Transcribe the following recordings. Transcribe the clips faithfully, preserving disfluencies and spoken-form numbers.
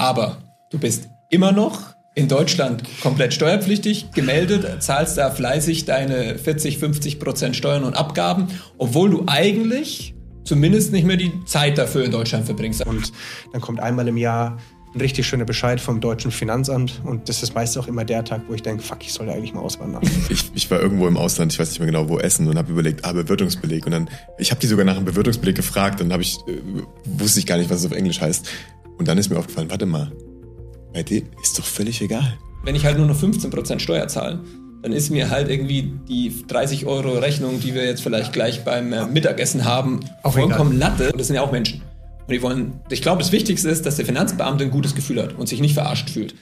Aber du bist immer noch in Deutschland komplett steuerpflichtig, gemeldet, zahlst da fleißig deine vierzig, fünfzig Prozent Steuern und Abgaben, obwohl du eigentlich zumindest nicht mehr die Zeit dafür in Deutschland verbringst. Und dann kommt einmal im Jahr ein richtig schöner Bescheid vom deutschen Finanzamt und das ist meist auch immer der Tag, wo ich denke, fuck, ich sollte eigentlich mal auswandern. Ich, ich war irgendwo im Ausland, ich weiß nicht mehr genau wo, essen und habe überlegt, ah, Bewirtungsbeleg. Und dann, ich habe die sogar nach einem Bewirtungsbeleg gefragt und habe ich, äh, wusste ich gar nicht, was es auf Englisch heißt. Und dann ist mir aufgefallen, warte mal, bei denen ist doch völlig egal. Wenn ich halt nur noch fünfzehn Prozent Steuer zahle, dann ist mir halt irgendwie die dreißig Euro Rechnung, die wir jetzt vielleicht gleich beim äh, Mittagessen haben, auch vollkommen Latte. Und das sind ja auch Menschen. Und die wollen, ich glaube, das Wichtigste ist, dass der Finanzbeamte ein gutes Gefühl hat und sich nicht verarscht fühlt.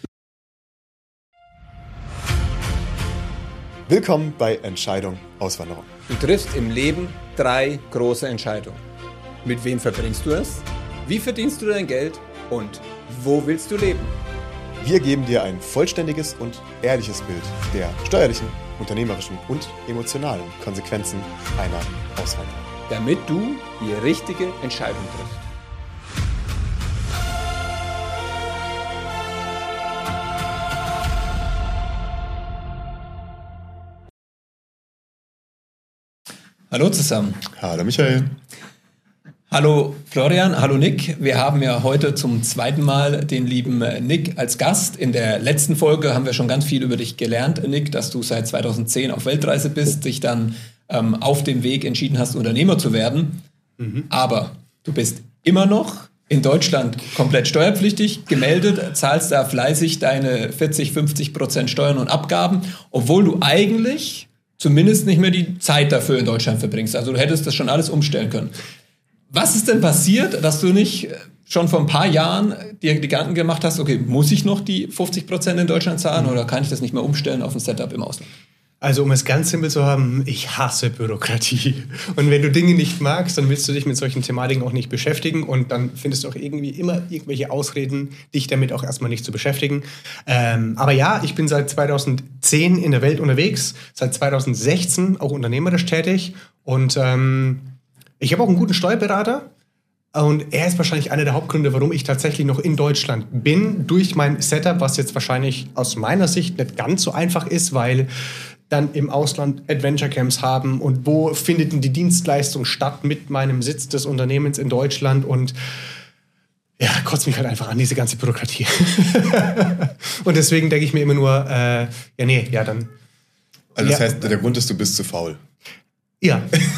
Willkommen bei Entscheidung Auswanderung. Du triffst im Leben drei große Entscheidungen. Mit wem verbringst du es? Wie verdienst du dein Geld? Und wo willst du leben? Wir geben dir ein vollständiges und ehrliches Bild der steuerlichen, unternehmerischen und emotionalen Konsequenzen einer Auswanderung. Damit du die richtige Entscheidung triffst. Hallo zusammen. Hallo Michael. Hallo Florian, hallo Nick. Wir haben ja heute zum zweiten Mal den lieben Nick als Gast. In der letzten Folge haben wir schon ganz viel über dich gelernt, Nick, dass du seit zweitausendzehn auf Weltreise bist, dich dann ähm, auf dem Weg entschieden hast, Unternehmer zu werden. Mhm. Aber du bist immer noch in Deutschland komplett steuerpflichtig, gemeldet, zahlst da fleißig deine vierzig, fünfzig Prozent Steuern und Abgaben, obwohl du eigentlich zumindest nicht mehr die Zeit dafür in Deutschland verbringst. Also du hättest das schon alles umstellen können. Was ist denn passiert, dass du nicht schon vor ein paar Jahren dir Gedanken gemacht hast, okay, muss ich noch die fünfzig Prozent in Deutschland zahlen oder kann ich das nicht mehr umstellen auf ein Setup im Ausland? Also um es ganz simpel zu haben, ich hasse Bürokratie. Und wenn du Dinge nicht magst, dann willst du dich mit solchen Thematiken auch nicht beschäftigen und dann findest du auch irgendwie immer irgendwelche Ausreden, dich damit auch erstmal nicht zu beschäftigen. Ähm, aber ja, ich bin seit zweitausendzehn in der Welt unterwegs, seit zweitausendsechzehn auch unternehmerisch tätig und ähm, ich habe auch einen guten Steuerberater. Und er ist wahrscheinlich einer der Hauptgründe, warum ich tatsächlich noch in Deutschland bin, durch mein Setup, was jetzt wahrscheinlich aus meiner Sicht nicht ganz so einfach ist, weil dann im Ausland Adventure Camps haben und wo findet denn die Dienstleistung statt mit meinem Sitz des Unternehmens in Deutschland und ja, kotzt mich halt einfach an, diese ganze Bürokratie. Und deswegen denke ich mir immer nur, äh, ja nee, ja dann. Also das ja. heißt, der Grund ist, du bist zu faul. Ja.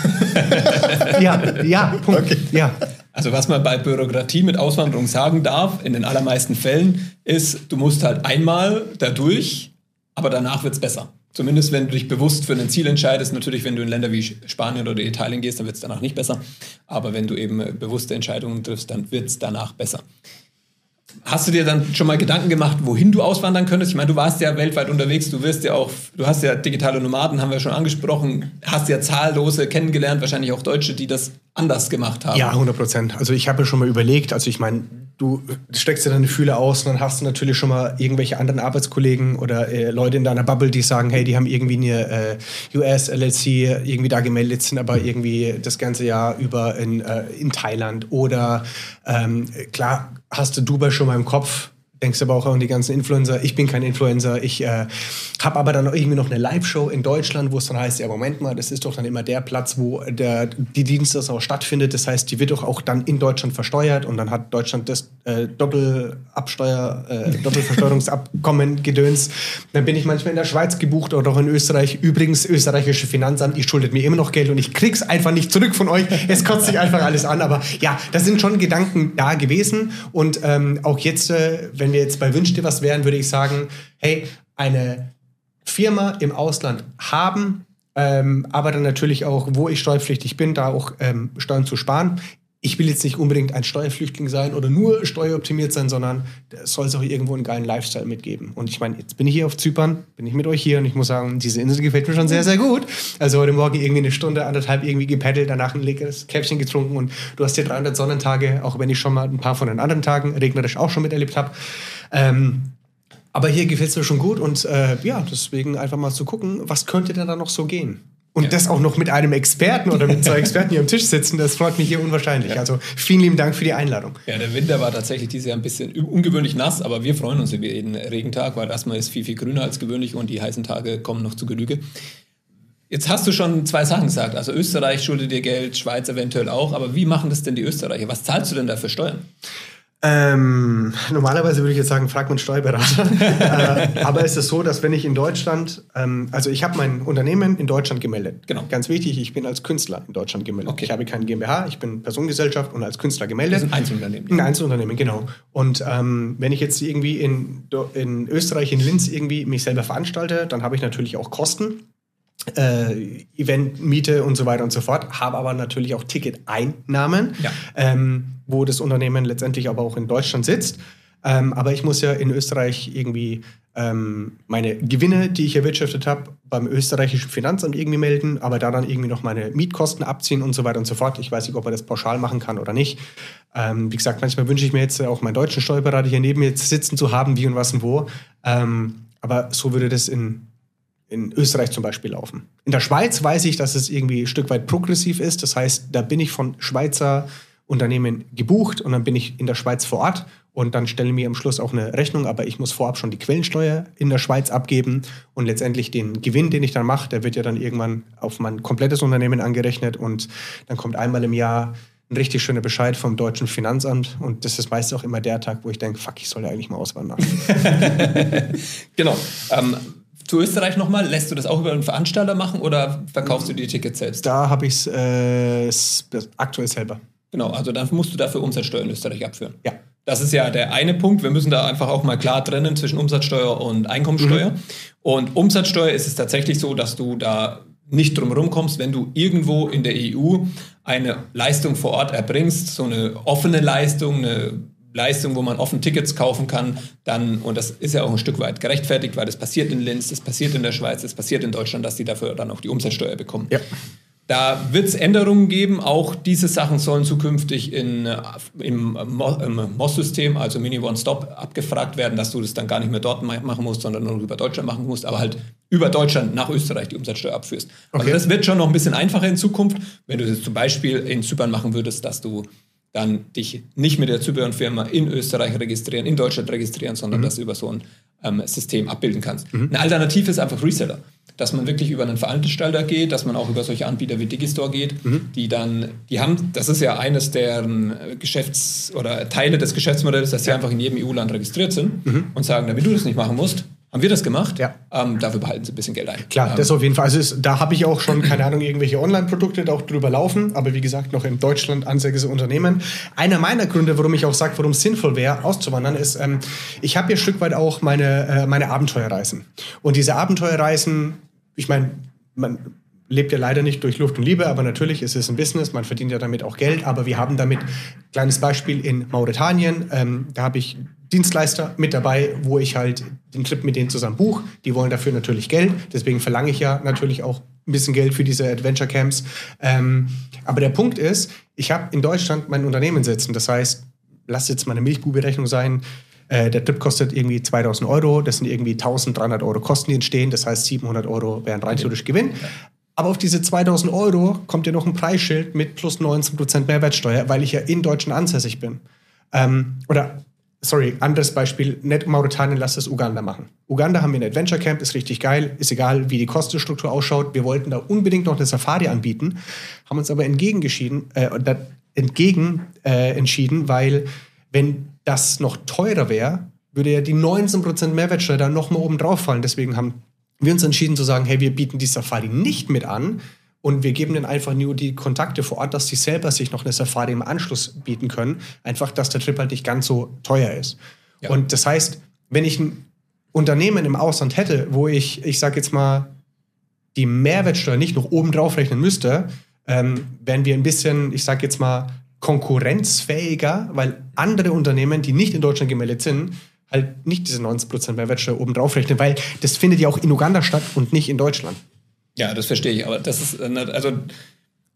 ja, ja, Punkt. Okay. Ja. Also was man bei Bürokratie mit Auswanderung sagen darf, in den allermeisten Fällen, ist, du musst halt einmal da durch, aber danach wird's besser. Zumindest wenn du dich bewusst für ein Ziel entscheidest. Natürlich, wenn du in Länder wie Spanien oder Italien gehst, dann wird's danach nicht besser. Aber wenn du eben bewusste Entscheidungen triffst, dann wird's danach besser. Hast du dir dann schon mal Gedanken gemacht, wohin du auswandern könntest? Ich meine, du warst ja weltweit unterwegs, du wirst ja auch, du hast ja digitale Nomaden, haben wir schon angesprochen, hast ja zahllose kennengelernt, wahrscheinlich auch Deutsche, die das anders gemacht haben. Ja, hundert Prozent. Also ich habe mir schon mal überlegt, also ich meine, du steckst dir deine Fühler aus und dann hast du natürlich schon mal irgendwelche anderen Arbeitskollegen oder äh, Leute in deiner Bubble, die sagen, hey, die haben irgendwie eine äh, U S L L C irgendwie da gemeldet, sind aber irgendwie das ganze Jahr über in, äh, in Thailand oder ähm, klar hast du Dubai schon mal im Kopf, denkst aber auch an die ganzen Influencer. Ich bin kein Influencer. Ich äh, habe aber dann irgendwie noch eine Live-Show in Deutschland, wo es dann heißt, ja Moment mal, das ist doch dann immer der Platz, wo der, die Dienstleistung auch stattfindet. Das heißt, die wird doch auch dann in Deutschland versteuert und dann hat Deutschland das äh, Doppelabsteuer, äh, Doppelversteuerungsabkommen gedöns. Dann bin ich manchmal in der Schweiz gebucht oder auch in Österreich. Übrigens, österreichische Finanzamt, ihr schuldet mir immer noch Geld und ich krieg's einfach nicht zurück von euch. Es kotzt sich einfach alles an. Aber ja, da sind schon Gedanken da gewesen und ähm, auch jetzt, äh, wenn wir jetzt bei Wünsch dir was wären, würde ich sagen, hey, eine Firma im Ausland haben, ähm, aber dann natürlich auch, wo ich steuerpflichtig bin, da auch ähm, Steuern zu sparen. Ich will jetzt nicht unbedingt ein Steuerflüchtling sein oder nur steueroptimiert sein, sondern es soll es auch irgendwo einen geilen Lifestyle mitgeben. Und ich meine, jetzt bin ich hier auf Zypern, bin ich mit euch hier und ich muss sagen, diese Insel gefällt mir schon sehr, sehr gut. Also heute Morgen irgendwie eine Stunde, anderthalb irgendwie gepaddelt, danach ein leckeres Käffchen getrunken und du hast hier dreihundert Sonnentage, auch wenn ich schon mal ein paar von den anderen Tagen regnerisch auch schon miterlebt habe. Ähm, aber hier gefällt es mir schon gut und äh, ja, deswegen einfach mal zu gucken, was könnte denn da noch so gehen? Und ja. das auch noch mit einem Experten oder mit zwei Experten hier am Tisch sitzen, das freut mich hier unwahrscheinlich. Ja. Also vielen lieben Dank für die Einladung. Ja, der Winter war tatsächlich dieses Jahr ein bisschen ungewöhnlich nass, aber wir freuen uns über jeden Regentag, weil erstmal ist viel, viel grüner als gewöhnlich und die heißen Tage kommen noch zu Genüge. Jetzt hast du schon zwei Sachen gesagt, also Österreich schuldet dir Geld, Schweiz eventuell auch, aber wie machen das denn die Österreicher? Was zahlst du denn da für Steuern? Ähm, normalerweise würde ich jetzt sagen, frag einen Steuerberater. äh, aber es ist so, dass wenn ich in Deutschland, ähm, also ich habe mein Unternehmen in Deutschland gemeldet. Genau. Ganz wichtig, ich bin als Künstler in Deutschland gemeldet. Okay. Ich habe keine GmbH, ich bin Personengesellschaft und als Künstler gemeldet. Das ist ein Einzelunternehmen. Ein Einzelunternehmen, genau. Und ähm, wenn ich jetzt irgendwie in, in Österreich, in Linz irgendwie mich selber veranstalte, dann habe ich natürlich auch Kosten. Äh, Event, Miete und so weiter und so fort, habe aber natürlich auch Ticketeinnahmen, ja. ähm, wo das Unternehmen letztendlich aber auch in Deutschland sitzt. Ähm, aber ich muss ja in Österreich irgendwie ähm, meine Gewinne, die ich erwirtschaftet habe, beim österreichischen Finanzamt irgendwie melden, aber da dann irgendwie noch meine Mietkosten abziehen und so weiter und so fort. Ich weiß nicht, ob man das pauschal machen kann oder nicht. Ähm, wie gesagt, manchmal wünsche ich mir jetzt auch meinen deutschen Steuerberater hier neben mir jetzt sitzen zu haben, wie und was und wo. Ähm, aber so würde das in in Österreich zum Beispiel laufen. In der Schweiz weiß ich, dass es irgendwie ein Stück weit progressiv ist. Das heißt, da bin ich von Schweizer Unternehmen gebucht und dann bin ich in der Schweiz vor Ort und dann stellen mir am Schluss auch eine Rechnung, aber ich muss vorab schon die Quellensteuer in der Schweiz abgeben und letztendlich den Gewinn, den ich dann mache, der wird ja dann irgendwann auf mein komplettes Unternehmen angerechnet und dann kommt einmal im Jahr ein richtig schöner Bescheid vom deutschen Finanzamt und das ist meist auch immer der Tag, wo ich denke, fuck, ich soll ja eigentlich mal auswandern. Genau. Ähm, Zu Österreich nochmal, lässt du das auch über einen Veranstalter machen oder verkaufst du die Tickets selbst? Da habe ich es äh, aktuell selber. Genau, also dann musst du dafür Umsatzsteuer in Österreich abführen. Ja. Das ist ja der eine Punkt. Wir müssen da einfach auch mal klar trennen zwischen Umsatzsteuer und Einkommensteuer. Mhm. Und Umsatzsteuer ist es tatsächlich so, dass du da nicht drum herum kommst, wenn du irgendwo in der E U eine Leistung vor Ort erbringst, so eine offene Leistung, eine Leistung, wo man offen Tickets kaufen kann, dann, und das ist ja auch ein Stück weit gerechtfertigt, weil das passiert in Linz, das passiert in der Schweiz, das passiert in Deutschland, dass die dafür dann auch die Umsatzsteuer bekommen. Ja. Da wird es Änderungen geben, auch diese Sachen sollen zukünftig in, im, im M O S-System, also Mini One-Stop, abgefragt werden, dass du das dann gar nicht mehr dort machen musst, sondern nur über Deutschland machen musst, aber halt über Deutschland nach Österreich die Umsatzsteuer abführst. Okay. Also das wird schon noch ein bisschen einfacher in Zukunft, wenn du das zum Beispiel in Zypern machen würdest, dass du dann dich nicht mit der Zypern-Firma in Österreich registrieren, in Deutschland registrieren, sondern mhm. das über so ein ähm, System abbilden kannst. Mhm. Eine Alternative ist einfach Reseller, dass man wirklich über einen Veranstalter geht, dass man auch über solche Anbieter wie Digistore geht, mhm. die dann, die haben, das ist ja eines deren Geschäfts- oder Teile des Geschäftsmodells, dass sie ja. einfach in jedem E U-Land registriert sind mhm. und sagen, damit du das nicht machen musst, haben wir das gemacht? Ja. Ähm, dafür behalten sie ein bisschen Geld ein. Klar, ähm, das auf jeden Fall. Also ist, da habe ich auch schon, keine Ahnung, irgendwelche Online-Produkte auch drüber laufen, aber wie gesagt, noch in Deutschland ansässiges Unternehmen. Einer meiner Gründe, warum ich auch sage, warum es sinnvoll wäre, auszuwandern, ist, ähm, ich habe ja ein Stück weit auch meine, äh, meine Abenteuerreisen. Und diese Abenteuerreisen, ich meine, man lebt ja leider nicht durch Luft und Liebe, aber natürlich ist es ein Business, man verdient ja damit auch Geld, aber wir haben damit, kleines Beispiel in Mauretanien, ähm, da habe ich Dienstleister mit dabei, wo ich halt den Trip mit denen zusammen buche. Die wollen dafür natürlich Geld, deswegen verlange ich ja natürlich auch ein bisschen Geld für diese Adventure Camps. Ähm, aber der Punkt ist, ich habe in Deutschland mein Unternehmen sitzen, das heißt, lass jetzt mal eine Milchbude-Rechnung sein, äh, der Trip kostet irgendwie zweitausend Euro, das sind irgendwie eintausenddreihundert Euro Kosten, die entstehen, das heißt siebenhundert Euro wären rein theoretisch Gewinn. Aber auf diese zweitausend Euro kommt ja noch ein Preisschild mit plus neunzehn Prozent Mehrwertsteuer, weil ich ja in Deutschland ansässig bin. Ähm, oder, sorry, anderes Beispiel, nicht Mauretanien, lass es Uganda machen. Uganda haben wir ein Adventure Camp, ist richtig geil, ist egal, wie die Kostenstruktur ausschaut. Wir wollten da unbedingt noch eine Safari anbieten, haben uns aber entgegengeschieden, äh, entgegen äh, entschieden, weil wenn das noch teurer wäre, würde ja die neunzehn Prozent Mehrwertsteuer dann nochmal oben drauf fallen. Deswegen haben wir uns entschieden zu sagen, hey, wir bieten die Safari nicht mit an und wir geben denen einfach nur die Kontakte vor Ort, dass sie selber sich noch eine Safari im Anschluss bieten können. Einfach, dass der Trip halt nicht ganz so teuer ist. Ja. Und das heißt, wenn ich ein Unternehmen im Ausland hätte, wo ich, ich sag jetzt mal, die Mehrwertsteuer nicht noch oben drauf rechnen müsste, ähm, wären wir ein bisschen, ich sag jetzt mal, konkurrenzfähiger, weil andere Unternehmen, die nicht in Deutschland gemeldet sind, halt nicht diese neunzehn Prozent Mehrwertsteuer oben drauf rechnen, weil das findet ja auch in Uganda statt und nicht in Deutschland. Ja, das verstehe ich, aber das ist, also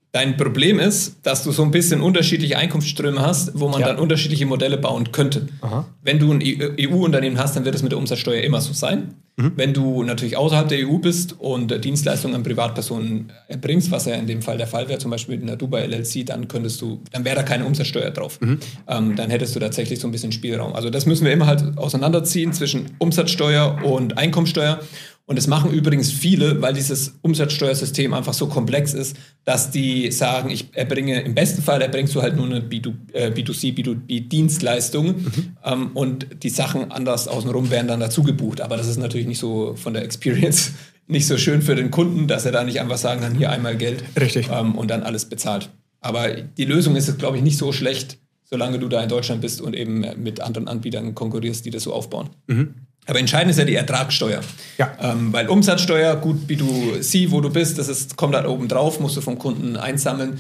Dein Problem ist, dass du so ein bisschen unterschiedliche Einkunftsströme hast, wo man ja. dann unterschiedliche Modelle bauen könnte. Aha. Wenn du ein E U-Unternehmen hast, dann wird es mit der Umsatzsteuer immer so sein. Mhm. Wenn du natürlich außerhalb der E U bist und Dienstleistungen an Privatpersonen erbringst, was ja in dem Fall der Fall wäre, zum Beispiel mit einer Dubai L L C, dann könntest du, dann wäre da keine Umsatzsteuer drauf. Mhm. Ähm, dann hättest du tatsächlich so ein bisschen Spielraum. Also das müssen wir immer halt auseinanderziehen zwischen Umsatzsteuer und Einkommensteuer. Und das machen übrigens viele, weil dieses Umsatzsteuersystem einfach so komplex ist, dass die sagen, ich erbringe, im besten Fall erbringst du halt nur eine B zwei C, B zwei B-Dienstleistung mhm. ähm, und die Sachen anders außenrum werden dann dazu gebucht. Aber das ist natürlich nicht so von der Experience nicht so schön für den Kunden, dass er da nicht einfach sagen kann, hier einmal Geld Richtig. Ähm, und dann alles bezahlt. Aber die Lösung ist, glaube ich, nicht so schlecht, solange du da in Deutschland bist und eben mit anderen Anbietern konkurrierst, die das so aufbauen. Mhm. Aber entscheidend ist ja die Ertragssteuer. Ja. Ähm, weil Umsatzsteuer, gut, B zwei C, wo du bist, das ist, kommt da oben drauf, musst du vom Kunden einsammeln.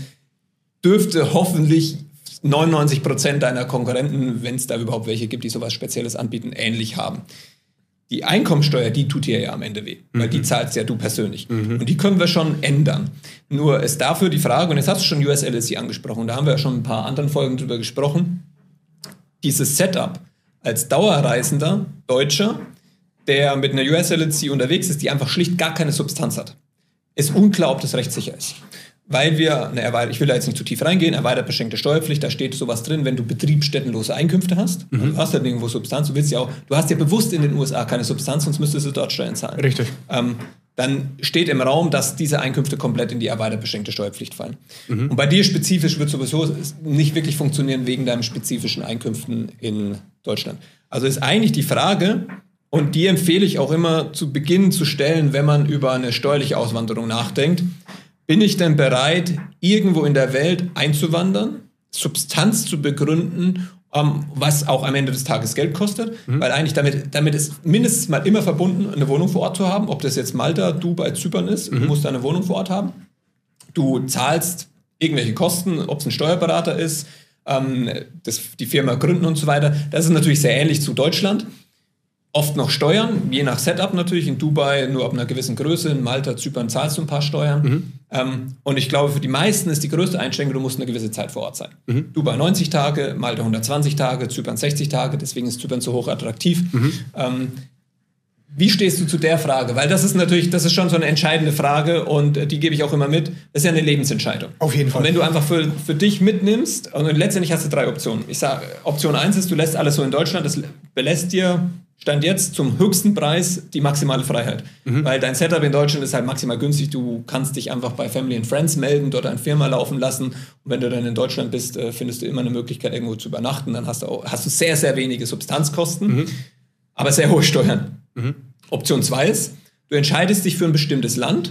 Dürfte hoffentlich neunundneunzig Prozent deiner Konkurrenten, wenn es da überhaupt welche gibt, die sowas Spezielles anbieten, ähnlich haben. Die Einkommensteuer, die tut dir ja am Ende weh, mhm. weil die zahlst ja du persönlich. Mhm. Und die können wir schon ändern. Nur ist dafür die Frage, und jetzt hast du schon U S L L C angesprochen, da haben wir ja schon ein paar anderen Folgen drüber gesprochen, dieses Setup als Dauerreisender, Deutscher, der mit einer U S L L C unterwegs ist, die einfach schlicht gar keine Substanz hat. Ist unklar, ob das rechtssicher ist. Weil wir, eine erweitert, ich will da jetzt nicht zu tief reingehen, erweitert beschränkte Steuerpflicht, da steht sowas drin, wenn du betriebsstättenlose Einkünfte hast, mhm. also du hast ja irgendwo Substanz, du willst ja auch, du hast ja bewusst in den U S A keine Substanz, sonst müsstest du dort Steuern zahlen. Richtig. Ähm, dann steht im Raum, dass diese Einkünfte komplett in die erweitert beschränkte Steuerpflicht fallen. Mhm. Und bei dir spezifisch wird sowieso nicht wirklich funktionieren wegen deinen spezifischen Einkünften in Deutschland. Also ist eigentlich die Frage, und die empfehle ich auch immer zu Beginn zu stellen, wenn man über eine steuerliche Auswanderung nachdenkt. Bin ich denn bereit, irgendwo in der Welt einzuwandern, Substanz zu begründen, um, was auch am Ende des Tages Geld kostet? Mhm. Weil eigentlich damit, damit ist mindestens mal immer verbunden, eine Wohnung vor Ort zu haben. Ob das jetzt Malta, Dubai, Zypern ist, mhm. du musst eine Wohnung vor Ort haben. Du zahlst irgendwelche Kosten, ob es ein Steuerberater ist, ähm, das, die Firma gründen und so weiter. Das ist natürlich sehr ähnlich zu Deutschland. Oft noch Steuern, je nach Setup natürlich. In Dubai nur ab einer gewissen Größe, in Malta, Zypern zahlst du ein paar Steuern. Mhm. Ähm, und ich glaube, für die meisten ist die größte Einschränkung, du musst eine gewisse Zeit vor Ort sein. Mhm. Dubai neunzig Tage, Malta hundertzwanzig Tage, Zypern sechzig Tage, deswegen ist Zypern so hoch attraktiv. Mhm. Ähm, wie stehst du zu der Frage? Weil das ist natürlich, das ist schon so eine entscheidende Frage und äh, die gebe ich auch immer mit. Das ist ja eine Lebensentscheidung. Auf jeden Fall. Und wenn du einfach für, für dich mitnimmst, und letztendlich hast du drei Optionen. Ich sage, Option eins ist, du lässt alles so in Deutschland, das belässt dir Stand jetzt zum höchsten Preis die maximale Freiheit. Mhm. Weil dein Setup in Deutschland ist halt maximal günstig. Du kannst dich einfach bei Family and Friends melden, dort eine Firma laufen lassen. Und wenn du dann in Deutschland bist, findest du immer eine Möglichkeit, irgendwo zu übernachten. Dann hast du, auch, hast du sehr, sehr wenige Substanzkosten, mhm. aber sehr hohe Steuern. Mhm. Option zwei ist, du entscheidest dich für ein bestimmtes Land,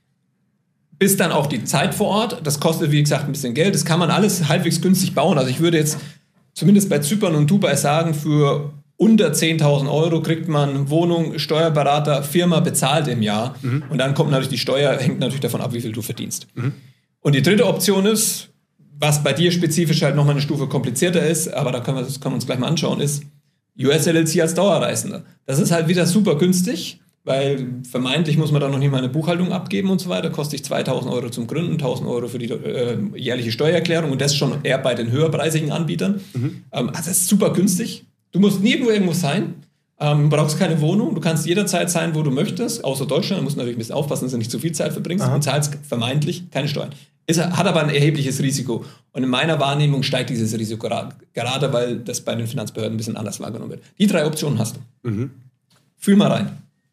bist dann auch die Zeit vor Ort. Das kostet, wie gesagt, ein bisschen Geld. Das kann man alles halbwegs günstig bauen. Also ich würde jetzt zumindest bei Zypern und Dubai sagen, für unter zehntausend Euro kriegt man Wohnung, Steuerberater, Firma bezahlt im Jahr. Mhm. Und dann kommt natürlich die Steuer, hängt natürlich davon ab, wie viel du verdienst. Mhm. Und die dritte Option ist, was bei dir spezifisch halt nochmal eine Stufe komplizierter ist, aber da können wir, das können wir uns gleich mal anschauen, ist U S L L C als Dauerreisender. Das ist halt wieder super günstig, weil vermeintlich muss man da noch nicht mal eine Buchhaltung abgeben und so weiter. Kostet dich zweitausend Euro zum Gründen, tausend Euro für die äh, jährliche Steuererklärung und das schon eher bei den höherpreisigen Anbietern. Mhm. Ähm, also das ist super günstig. Du musst nirgendwo irgendwo sein, ähm, brauchst keine Wohnung, du kannst jederzeit sein, wo du möchtest, außer Deutschland, du musst natürlich ein bisschen aufpassen, dass du nicht zu viel Zeit verbringst. Aha. Und zahlst vermeintlich keine Steuern. Es hat aber ein erhebliches Risiko und in meiner Wahrnehmung steigt dieses Risiko gerade, gerade weil das bei den Finanzbehörden ein bisschen anders wahrgenommen wird. Die drei Optionen hast du. Mhm. Fühl mal rein.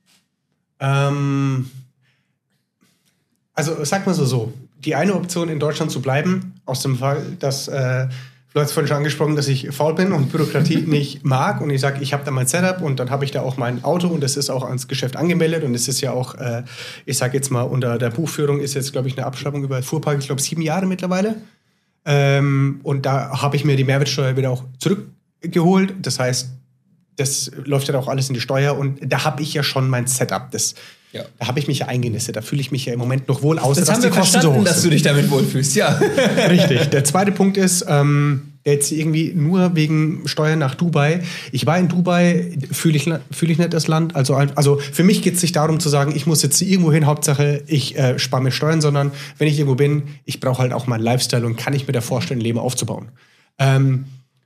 Ähm, also sag mal so, so, die eine Option in Deutschland zu bleiben, aus dem Fall, dass äh, du hast vorhin schon angesprochen, dass ich faul bin und Bürokratie nicht mag und ich sage, ich habe da mein Setup und dann habe ich da auch mein Auto und das ist auch ans Geschäft angemeldet und es ist ja auch, äh, ich sage jetzt mal, unter der Buchführung ist jetzt, glaube ich, eine Abschreibung über Fuhrpark, ich glaube, sieben Jahre mittlerweile. Ähm, und da habe ich mir die Mehrwertsteuer wieder auch zurückgeholt. Das heißt, das läuft ja auch alles in die Steuer und da habe ich ja schon mein Setup. Das, ja. Da habe ich mich ja eingenistet. Da fühle ich mich ja im Moment noch wohl aus. Das haben wir verstanden, dass du dich damit wohlfühlst, ja. Richtig. Der zweite Punkt ist, ähm, der jetzt irgendwie nur wegen Steuern nach Dubai. Ich war in Dubai, fühle ich, fühl ich nicht das Land. Also, also für mich geht es nicht darum zu sagen, ich muss jetzt irgendwo hin, Hauptsache ich äh, spare mir Steuern, sondern wenn ich irgendwo bin, ich brauche halt auch meinen Lifestyle und kann ich mir da vorstellen, ein Leben aufzubauen. Ähm,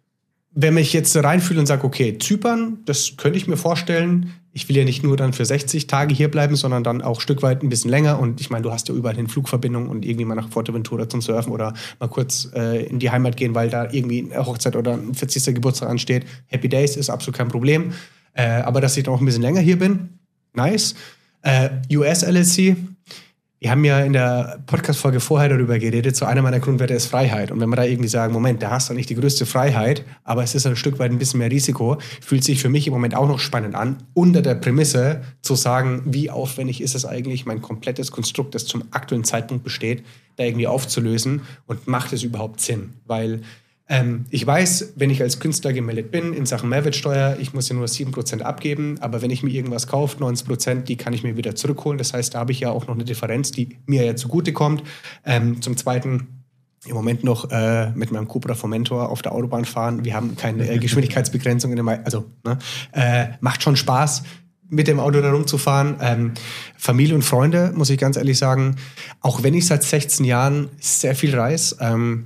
wenn ich jetzt reinfühle und sage, okay, Zypern, das könnte ich mir vorstellen. Ich will ja nicht nur dann für sechzig Tage hier bleiben, sondern dann auch ein Stück weit ein bisschen länger. Und ich meine, du hast ja überall hin Flugverbindungen und irgendwie mal nach Fuerteventura zum Surfen oder mal kurz äh, in die Heimat gehen, weil da irgendwie eine Hochzeit oder ein vierzigster Geburtstag ansteht. Happy Days ist absolut kein Problem. Äh, aber dass ich dann auch ein bisschen länger hier bin, nice. Äh, U S L L C, wir haben ja in der Podcast-Folge vorher darüber geredet, so einer meiner Grundwerte ist Freiheit. Und wenn wir da irgendwie sagen, Moment, da hast du nicht die größte Freiheit, aber es ist ein Stück weit ein bisschen mehr Risiko, fühlt sich für mich im Moment auch noch spannend an, unter der Prämisse zu sagen, wie aufwendig ist es eigentlich, mein komplettes Konstrukt, das zum aktuellen Zeitpunkt besteht, da irgendwie aufzulösen und macht es überhaupt Sinn? Weil ähm, ich weiß, wenn ich als Künstler gemeldet bin in Sachen Mehrwertsteuer, ich muss ja nur sieben Prozent abgeben, aber wenn ich mir irgendwas kaufe, neunzig Prozent, die kann ich mir wieder zurückholen. Das heißt, da habe ich ja auch noch eine Differenz, die mir ja zugutekommt. Ähm, zum Zweiten im Moment noch äh, mit meinem Cupra Formentor auf der Autobahn fahren. Wir haben keine äh, Geschwindigkeitsbegrenzung in dem, also ne, äh, macht schon Spaß, mit dem Auto da rumzufahren. Ähm, Familie und Freunde, muss ich ganz ehrlich sagen, auch wenn ich seit sechzehn Jahren sehr viel reise, ähm,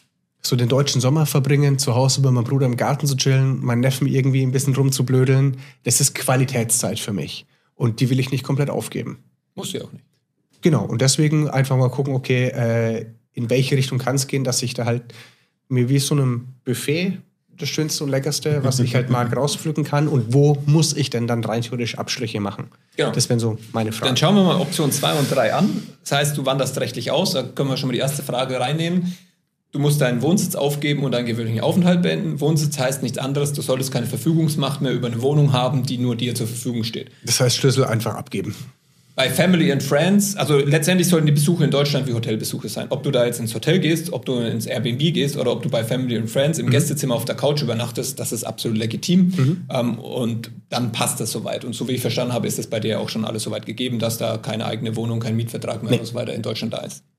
so den deutschen Sommer verbringen, zu Hause bei meinem Bruder im Garten zu chillen, meinen Neffen irgendwie ein bisschen rumzublödeln, das ist Qualitätszeit für mich. Und die will ich nicht komplett aufgeben. Musst du ja auch nicht. Genau, und deswegen einfach mal gucken, okay, äh, in welche Richtung kann es gehen, dass ich da halt mir wie so einem Buffet das Schönste und Leckerste, was ich halt mag, rauspflücken kann. Und wo muss ich denn dann rein theoretisch Abstriche machen? Genau. Das wären so meine Fragen. Dann schauen wir mal Option zwei und drei an. Das heißt, du wanderst rechtlich aus. Da können wir schon mal die erste Frage reinnehmen. Du musst deinen Wohnsitz aufgeben und deinen gewöhnlichen Aufenthalt beenden. Wohnsitz heißt nichts anderes, du solltest keine Verfügungsmacht mehr über eine Wohnung haben, die nur dir zur Verfügung steht. Das heißt, Schlüssel einfach abgeben. Bei Family and Friends, also letztendlich sollten die Besuche in Deutschland wie Hotelbesuche sein. Ob du da jetzt ins Hotel gehst, ob du ins Airbnb gehst oder ob du bei Family and Friends im mhm. Gästezimmer auf der Couch übernachtest, das ist absolut legitim. Mhm. Ähm, und dann passt das soweit. Und so wie ich verstanden habe, ist es bei dir auch schon alles soweit gegeben, dass da keine eigene Wohnung, kein Mietvertrag mehr nee. und so weiter in Deutschland da ist.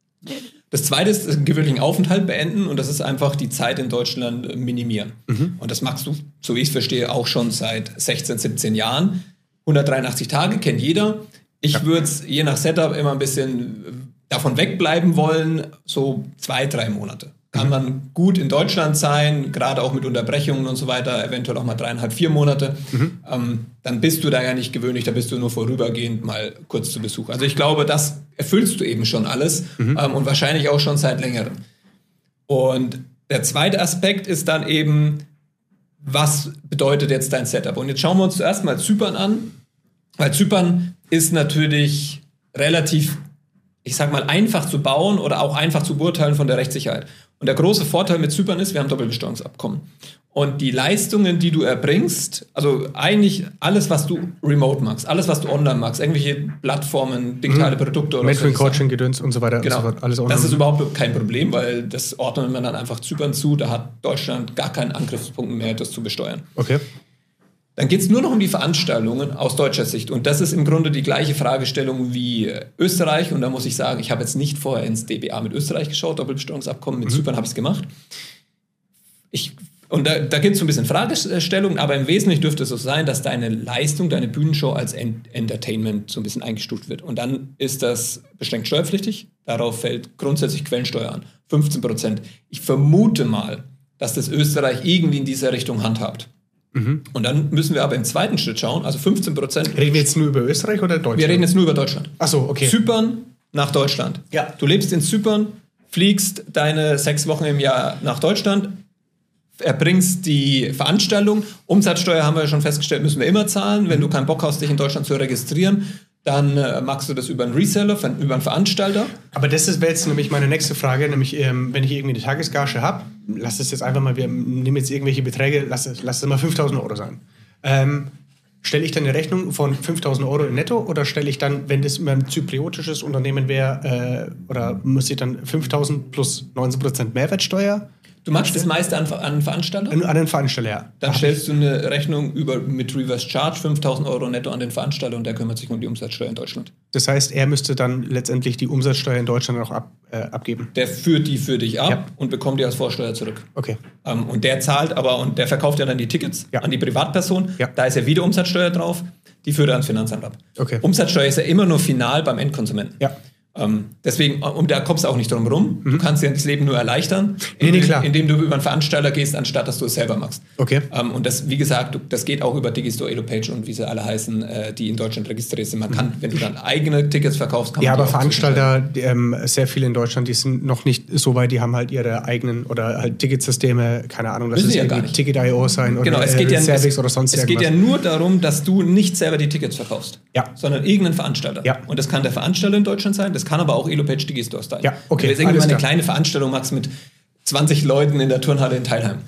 Das zweite ist den gewöhnlichen Aufenthalt beenden und das ist einfach die Zeit in Deutschland minimieren. Mhm. Und das machst du, so wie ich es verstehe, auch schon seit sechzehn, siebzehn Jahren. hundertdreiundachtzig Tage kennt jeder. Ich ja. würde es je nach Setup immer ein bisschen davon wegbleiben wollen, so zwei, drei Monate. Kann mhm. man gut in Deutschland sein, gerade auch mit Unterbrechungen und so weiter, eventuell auch mal dreieinhalb, vier Monate. Mhm. Ähm, dann bist du da ja nicht gewöhnlich, da bist du nur vorübergehend mal kurz zu Besuch. Also ich glaube, das erfüllst du eben schon alles mhm. ähm, und wahrscheinlich auch schon seit längerem. Und der zweite Aspekt ist dann eben, was bedeutet jetzt dein Setup? Und jetzt schauen wir uns zuerst mal Zypern an, weil Zypern ist natürlich relativ, ich sag mal, einfach zu bauen oder auch einfach zu beurteilen von der Rechtssicherheit. Und der große Vorteil mit Zypern ist, wir haben Doppelbesteuerungsabkommen. Und die Leistungen, die du erbringst, also eigentlich alles, was du remote magst, alles, was du online magst, irgendwelche Plattformen, digitale mhm. Produkte oder Mentoring, Coaching, Gedöns und so weiter. Genau. Und so weiter, alles online. Das ist überhaupt kein Problem, weil das ordnen wir dann einfach Zypern zu. Da hat Deutschland gar keinen Angriffspunkt mehr, das zu besteuern. Okay. Dann geht es nur noch um die Veranstaltungen aus deutscher Sicht. Und das ist im Grunde die gleiche Fragestellung wie Österreich. Und da muss ich sagen, ich habe jetzt nicht vorher ins D B A mit Österreich geschaut, Doppelbesteuerungsabkommen, mit mhm. Zypern habe ich es gemacht. Ich, und da, da gibt es so ein bisschen Fragestellungen, aber im Wesentlichen dürfte es so sein, dass deine Leistung, deine Bühnenshow als Ent- Entertainment so ein bisschen eingestuft wird. Und dann ist das beschränkt steuerpflichtig. Darauf fällt grundsätzlich Quellensteuer an. fünfzehn Prozent. Ich vermute mal, dass das Österreich irgendwie in dieser Richtung handhabt. Mhm. Und dann müssen wir aber im zweiten Schritt schauen, also fünfzehn Prozent. Reden wir jetzt nur über Österreich oder Deutschland? Wir reden jetzt nur über Deutschland. Ach so, okay. Zypern nach Deutschland. Ja. Du lebst in Zypern, fliegst deine sechs Wochen im Jahr nach Deutschland, erbringst die Veranstaltung. Umsatzsteuer haben wir ja schon festgestellt, müssen wir immer zahlen. Wenn du keinen Bock hast, dich in Deutschland zu registrieren, dann äh, machst du das über einen Reseller, über einen Veranstalter. Aber das wäre jetzt nämlich meine nächste Frage, nämlich ähm, wenn ich irgendwie eine Tagesgage habe, lass es jetzt einfach mal, wir nehmen jetzt irgendwelche Beträge, lass es, lass es mal fünftausend Euro sein. Ähm, stelle ich dann eine Rechnung von fünftausend Euro in netto oder stelle ich dann, wenn das ein zypriotisches Unternehmen wäre, äh, oder muss ich dann fünftausend plus neunzehn Prozent Mehrwertsteuer? Du machst das meiste an, an Veranstalter? An, an den Veranstalter, ja. Dann stellst du eine Rechnung über, mit Reverse Charge, fünftausend Euro netto an den Veranstalter und der kümmert sich um die Umsatzsteuer in Deutschland. Das heißt, er müsste dann letztendlich die Umsatzsteuer in Deutschland auch ab, äh, abgeben? Der führt die für dich ab ja. und bekommt die als Vorsteuer zurück. Okay. Ähm, und der zahlt aber, und der verkauft ja dann die Tickets ja. an die Privatperson. Ja. Da ist ja wieder Umsatzsteuer drauf. Die führt er ans Finanzamt ab. Okay. Umsatzsteuer ist ja immer nur final beim Endkonsumenten. Ja. Ähm, deswegen, und da kommst du auch nicht drum rum. Mhm. Du kannst dir das Leben nur erleichtern, nee, indem, nee, klar. indem du über einen Veranstalter gehst, anstatt dass du es selber machst. Okay. Ähm, und das, wie gesagt, du, das geht auch über Digistore, Elopage und wie sie alle heißen, äh, die in Deutschland registriert sind. Man kann, wenn du dann eigene Tickets verkaufst, kann ja, man die aber auch Veranstalter, die, ähm, sehr viele in Deutschland, die sind noch nicht so weit, die haben halt ihre eigenen oder halt Ticketsysteme, keine Ahnung, das ist ja irgendwie Ticket Punkt i o sein oder genau, es geht ja, Service es, oder sonst es irgendwas. Es geht ja nur darum, dass du nicht selber die Tickets verkaufst, ja. sondern irgendeinen Veranstalter. Ja. Und das kann der Veranstalter in Deutschland sein, das kann aber auch Elopage Digistore sein. Ja, okay. Wenn du jetzt irgendwie mal eine kleine Veranstaltung machst mit zwanzig Leuten in der Turnhalle in Teilheim.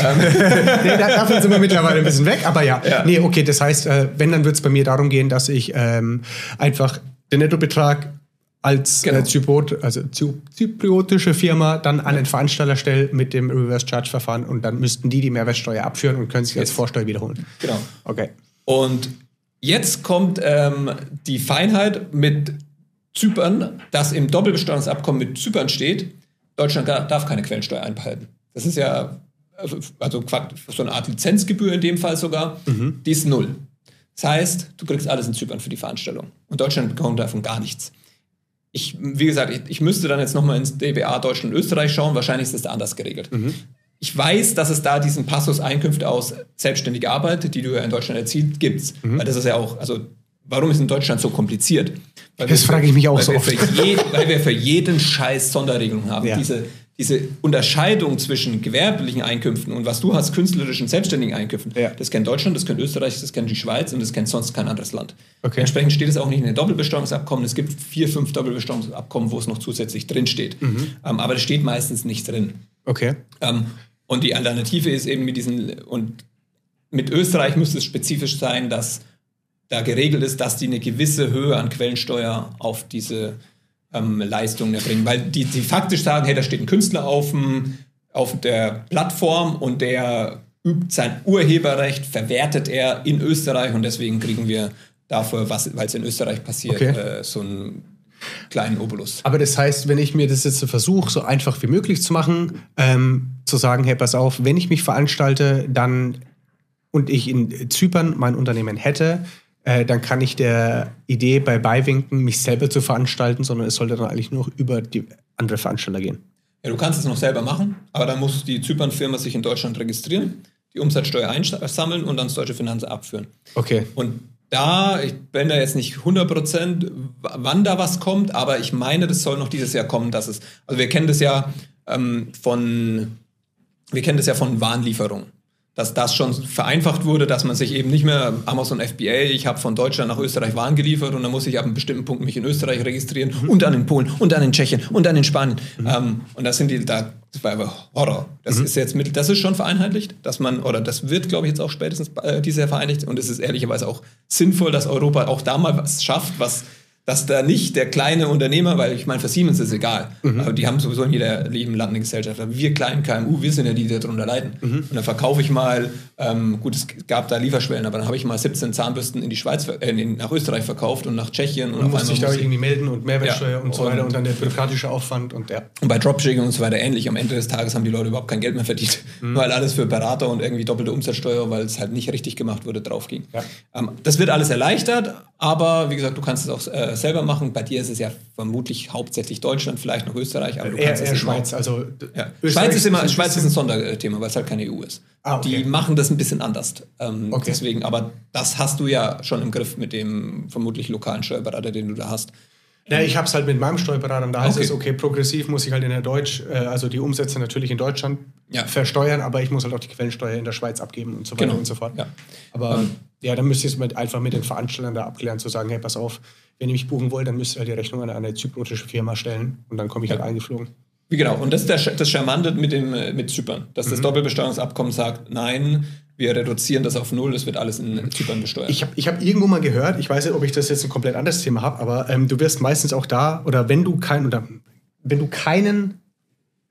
nee, davon sind wir mittlerweile ein bisschen weg, aber ja. ja. Nee, okay, das heißt, wenn, dann wird es bei mir darum gehen, dass ich ähm, einfach den Nettobetrag als genau. äh, Zypriot, also zypriotische Firma dann an den Veranstalter stelle mit dem Reverse-Charge-Verfahren und dann müssten die die Mehrwertsteuer abführen und können sich als Vorsteuer wiederholen. Genau. Okay. Und jetzt kommt ähm, die Feinheit mit Zypern, das im Doppelbesteuerungsabkommen mit Zypern steht, Deutschland darf keine Quellensteuer einbehalten. Das ist ja also, also so eine Art Lizenzgebühr in dem Fall sogar, mhm. die ist null. Das heißt, du kriegst alles in Zypern für die Veranstaltung. Und Deutschland bekommt davon gar nichts. Ich, wie gesagt, ich, ich müsste dann jetzt nochmal ins D B A Deutschland und Österreich schauen, wahrscheinlich ist das da anders geregelt. Mhm. Ich weiß, dass es da diesen Passus Einkünfte aus selbstständiger Arbeit, die du ja in Deutschland erzielst, gibt. Mhm. Weil das ist ja auch, also warum ist in Deutschland so kompliziert? Weil das frage ich mich auch so oft. Je, weil wir für jeden Scheiß Sonderregelungen haben. Ja. Diese, diese Unterscheidung zwischen gewerblichen Einkünften und was du hast, künstlerischen, selbstständigen Einkünften, ja. das kennt Deutschland, das kennt Österreich, das kennt die Schweiz und das kennt sonst kein anderes Land. Okay. Entsprechend steht es auch nicht in den Doppelbesteuerungsabkommen. Es gibt vier, fünf Doppelbesteuerungsabkommen, wo es noch zusätzlich drinsteht. Mhm. Ähm, aber das steht meistens nicht drin. Okay. Ähm, und die Alternative ist eben mit diesen, und mit Österreich müsste es spezifisch sein, dass da geregelt ist, dass die eine gewisse Höhe an Quellensteuer auf diese ähm, Leistungen erbringen. Weil die, die faktisch sagen, hey, da steht ein Künstler auf, dem, auf der Plattform und der übt sein Urheberrecht, verwertet er in Österreich und deswegen kriegen wir dafür, weil es in Österreich passiert, okay. äh, so einen kleinen Obolus. Aber das heißt, wenn ich mir das jetzt so versuche, so einfach wie möglich zu machen, ähm, zu sagen, hey, pass auf, wenn ich mich veranstalte, dann und ich in Zypern mein Unternehmen hätte, Äh, dann kann ich der Idee bei beiwinken, mich selber zu veranstalten, sondern es sollte dann eigentlich nur über die andere Veranstalter gehen. Ja, du kannst es noch selber machen, aber dann muss die Zypern-Firma sich in Deutschland registrieren, die Umsatzsteuer einsammeln und dann das deutsche Finanzamt abführen. Okay. Und da, ich bin da jetzt nicht hundert Prozent, wann da was kommt, aber ich meine, das soll noch dieses Jahr kommen, dass es, also wir kennen das ja ähm, von, wir kennen das ja von Warenlieferungen. Dass das schon vereinfacht wurde, dass man sich eben nicht mehr Amazon F B A, ich habe von Deutschland nach Österreich Waren geliefert und dann muss ich ab einem bestimmten Punkt mich in Österreich registrieren mhm. und dann in Polen und dann in Tschechien und dann in Spanien. Mhm. Ähm, und das sind die, da, das war einfach Horror. Das mhm. ist jetzt mit, das ist schon vereinheitlicht, dass man, oder das wird, glaube ich, jetzt auch spätestens äh, dieses Jahr vereinigt und es ist ehrlicherweise auch sinnvoll, dass Europa auch da mal was schafft, was dass da nicht der kleine Unternehmer, weil ich meine, für Siemens ist es egal, mhm. aber die haben sowieso in jeder lieben Land eine Gesellschaft. Aber wir kleinen K M U, wir sind ja die, die darunter leiden. Mhm. Und dann verkaufe ich mal, ähm, gut, es gab da Lieferschwellen, aber dann habe ich mal siebzehn Zahnbürsten in die Schweiz, äh, in, nach Österreich verkauft und nach Tschechien. Und, und musste ich da muss irgendwie melden und Mehrwertsteuer ja, und so weiter und dann der bürokratische Aufwand und der. Und bei Dropshipping und so weiter ähnlich. Am Ende des Tages haben die Leute überhaupt kein Geld mehr verdient, mhm. weil alles für Berater und irgendwie doppelte Umsatzsteuer, weil es halt nicht richtig gemacht wurde, drauf ging. Ja. Ähm, das wird alles erleichtert, aber wie gesagt, du kannst es auch äh, selber machen. Bei dir ist es ja vermutlich hauptsächlich Deutschland, vielleicht noch Österreich, aber du eher, kannst eher es Schweiz. Also ja. Schweiz ist immer, Schweiz ist ein Sonderthema, weil es halt keine E U ist. Ah, okay. Die machen das ein bisschen anders. Ähm, okay. Deswegen, aber das hast du ja schon im Griff mit dem vermutlich lokalen Steuerberater, den du da hast. Ja, ich habe es halt mit meinem Steuerberater. Da heißt okay. es, okay, progressiv muss ich halt in der Deutsch, äh, also die Umsätze natürlich in Deutschland ja. versteuern, aber ich muss halt auch die Quellensteuer in der Schweiz abgeben und so weiter genau. und so fort. Ja. Aber ähm, ja, dann müsst ihr es mit, einfach mit den Veranstaltern da abklären, zu sagen, hey, pass auf, wenn ihr mich buchen wollt, dann müsst ihr halt die Rechnung an eine zypriotische Firma stellen und dann komme ich ja. halt eingeflogen. Wie genau, und das ist der, das Charmante mit, dem, mit Zypern, dass mhm. das Doppelbesteuerungsabkommen sagt, nein, wir reduzieren das auf null, das wird alles in Zypern besteuert. Ich habe ich hab irgendwo mal gehört, ich weiß nicht, ob ich das jetzt ein komplett anderes Thema habe, aber ähm, du wirst meistens auch da, oder wenn du kein, oder wenn du keinen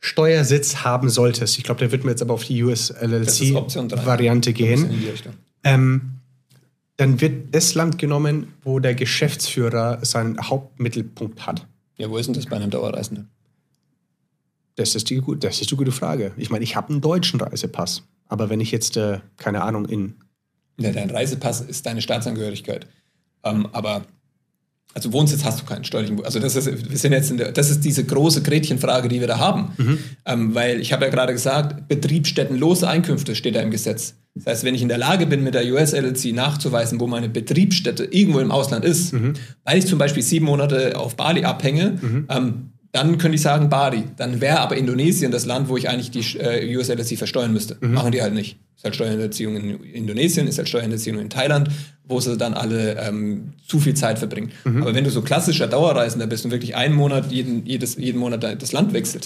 Steuersitz haben solltest, ich glaube, da wird mir jetzt aber auf die U S L L C-Variante gehen, ähm, dann wird das Land genommen, wo der Geschäftsführer seinen Hauptmittelpunkt hat. Ja, wo ist denn das bei einem Dauerreisenden? Das ist die, das ist die gute Frage. Ich meine, ich habe einen deutschen Reisepass, aber wenn ich jetzt, äh, keine Ahnung, in... Ja, dein Reisepass ist deine Staatsangehörigkeit. Ähm, aber... Also Wohnsitz hast du keinen steuerlichen. Also das ist, wir sind jetzt in der, das ist diese große Gretchenfrage, die wir da haben. Mhm. Ähm, weil ich habe ja gerade gesagt, betriebsstättenlose Einkünfte steht da im Gesetz. Das heißt, wenn ich in der Lage bin, mit der U S L L C nachzuweisen, wo meine Betriebsstätte irgendwo im Ausland ist, mhm. weil ich zum Beispiel sieben Monate auf Bali abhänge, mhm. ähm, dann könnte ich sagen Bali. Dann wäre aber Indonesien das Land, wo ich eigentlich die äh, U S L L C versteuern müsste. Mhm. Machen die halt nicht. Ist halt Steuerhinterziehung in Indonesien, ist halt Steuerhinterziehung in Thailand, wo sie dann alle ähm, zu viel Zeit verbringen. Mhm. Aber wenn du so klassischer Dauerreisender bist und wirklich einen Monat, jeden, jedes, jeden Monat das Land wechselt,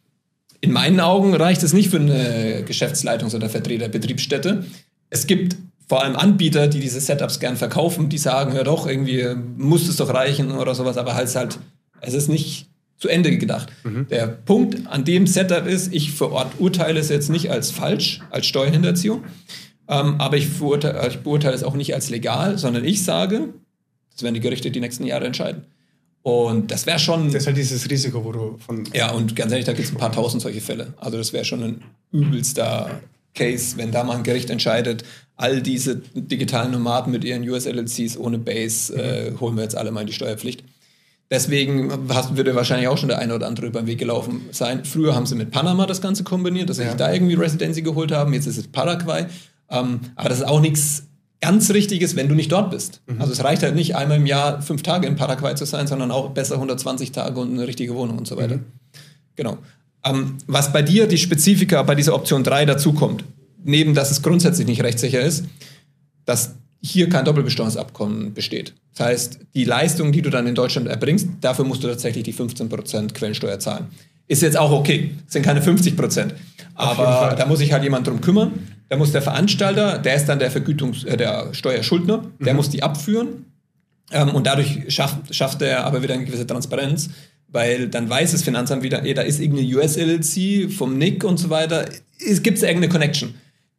in meinen Augen reicht es nicht für eine Geschäftsleitungs- oder Vertreterbetriebsstätte. Es gibt vor allem Anbieter, die diese Setups gern verkaufen, die sagen, ja doch, irgendwie muss es doch reichen oder sowas, aber halt, halt es ist nicht zu Ende gedacht. Mhm. Der Punkt an dem Setup ist, ich verurteile es jetzt nicht als falsch, als Steuerhinterziehung, ähm, aber ich, verurteile, ich beurteile es auch nicht als legal, sondern ich sage, das werden die Gerichte die nächsten Jahre entscheiden. Und das wäre schon... Das ist halt dieses Risiko, wo du von... Ja, und ganz ehrlich, da gibt es ein paar tausend solche Fälle. Also das wäre schon ein übelster Case, wenn da mal ein Gericht entscheidet, all diese digitalen Nomaden mit ihren U S L L Cs ohne Base, mhm. äh, holen wir jetzt alle mal in die Steuerpflicht. Deswegen hast, würde wahrscheinlich auch schon der eine oder andere über den Weg gelaufen sein. Früher haben sie mit Panama das Ganze kombiniert, dass sie ja. sich da irgendwie Residency geholt haben. Jetzt ist es Paraguay. Ähm, aber das ist auch nichts ganz Richtiges, wenn du nicht dort bist. Mhm. Also es reicht halt nicht, einmal im Jahr fünf Tage in Paraguay zu sein, sondern auch besser hundertzwanzig Tage und eine richtige Wohnung und so weiter. Mhm. Genau. Ähm, was bei dir die Spezifika bei dieser Option drei dazukommt, neben dass es grundsätzlich nicht rechtssicher ist, dass hier kein Doppelbesteuerungsabkommen besteht. Das heißt, die Leistung, die du dann in Deutschland erbringst, dafür musst du tatsächlich die fünfzehn Prozent Quellensteuer zahlen. Ist jetzt auch okay, das sind keine fünfzig Prozent. Aber da muss sich halt jemand drum kümmern. Da muss der Veranstalter, der ist dann der Vergütungs-, äh, der Steuerschuldner, der mhm. muss die abführen. Ähm, und dadurch schafft, schafft er aber wieder eine gewisse Transparenz, weil dann weiß das Finanzamt wieder, ey, da ist irgendeine U S L L C vom Nick und so weiter. Es gibt irgendeine Connection.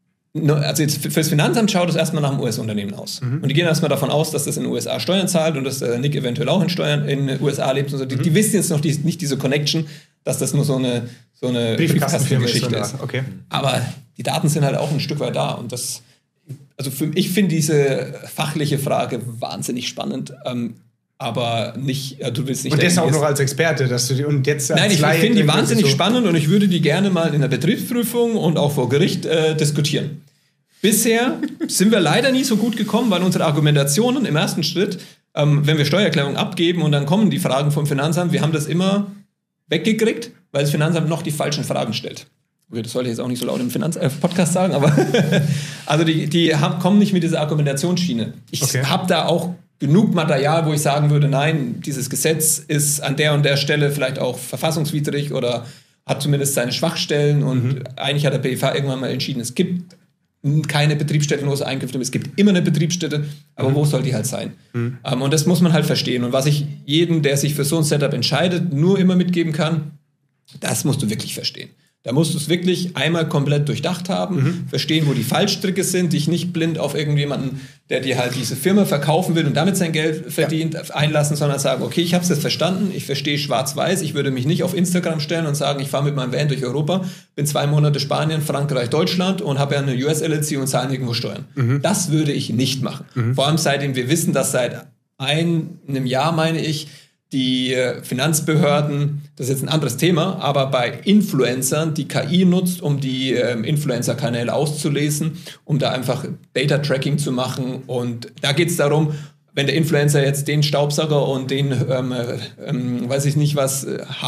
Also jetzt fürs Finanzamt schaut es erstmal nach einem U S-Unternehmen aus. Mhm. Und die gehen erstmal davon aus, dass das in den U S A Steuern zahlt und dass der Nick eventuell auch in Steuern in den U S A lebt und so. Die, mhm. die wissen jetzt noch die, nicht diese Connection, dass das nur so eine, so eine Briefkastengeschichte ist. Okay. Aber die Daten sind halt auch ein Stück weit da. Und das, also für, ich finde diese fachliche Frage wahnsinnig spannend. Ähm, aber nicht, ja, du willst nicht... Und das auch noch als Experte, dass du die... Und jetzt als Nein, ich finde die wahnsinnig so spannend und ich würde die gerne mal in der Betriebsprüfung und auch vor Gericht äh, diskutieren. Bisher sind wir leider nie so gut gekommen, weil unsere Argumentationen im ersten Schritt, ähm, wenn wir Steuererklärung abgeben und dann kommen die Fragen vom Finanzamt, wir haben das immer weggekriegt, weil das Finanzamt noch die falschen Fragen stellt. Okay, das sollte ich jetzt auch nicht so laut im Finanz- äh, Podcast sagen, aber also die, die haben, kommen nicht mit dieser Argumentationsschiene. Ich okay. habe da auch genug Material, wo ich sagen würde, nein, dieses Gesetz ist an der und der Stelle vielleicht auch verfassungswidrig oder hat zumindest seine Schwachstellen und mhm. eigentlich hat der B F H irgendwann mal entschieden, es gibt keine betriebsstättenlose Einkünfte, es gibt immer eine Betriebsstätte, aber mhm. wo soll die halt sein? Mhm. Um, und das muss man halt verstehen. Und was ich jedem, der sich für so ein Setup entscheidet, nur immer mitgeben kann, das musst du wirklich verstehen. Da musst du es wirklich einmal komplett durchdacht haben, mhm. verstehen, wo die Fallstricke sind, dich nicht blind auf irgendjemanden, der dir halt diese Firma verkaufen will und damit sein Geld verdient, ja. einlassen, sondern sagen, okay, ich habe es jetzt verstanden, ich verstehe schwarz-weiß, ich würde mich nicht auf Instagram stellen und sagen, ich fahre mit meinem Van durch Europa, bin zwei Monate Spanien, Frankreich, Deutschland und habe ja eine U S L L C und zahle irgendwo Steuern. Mhm. Das würde ich nicht machen. Mhm. Vor allem seitdem wir wissen, dass seit ein, einem Jahr, meine ich, die Finanzbehörden, das ist jetzt ein anderes Thema, aber bei Influencern die K I nutzt, um die ähm, Influencer-Kanäle auszulesen, um da einfach Data-Tracking zu machen. Und da geht es darum, wenn der Influencer jetzt den Staubsauger und den, ähm, ähm, weiß ich nicht was,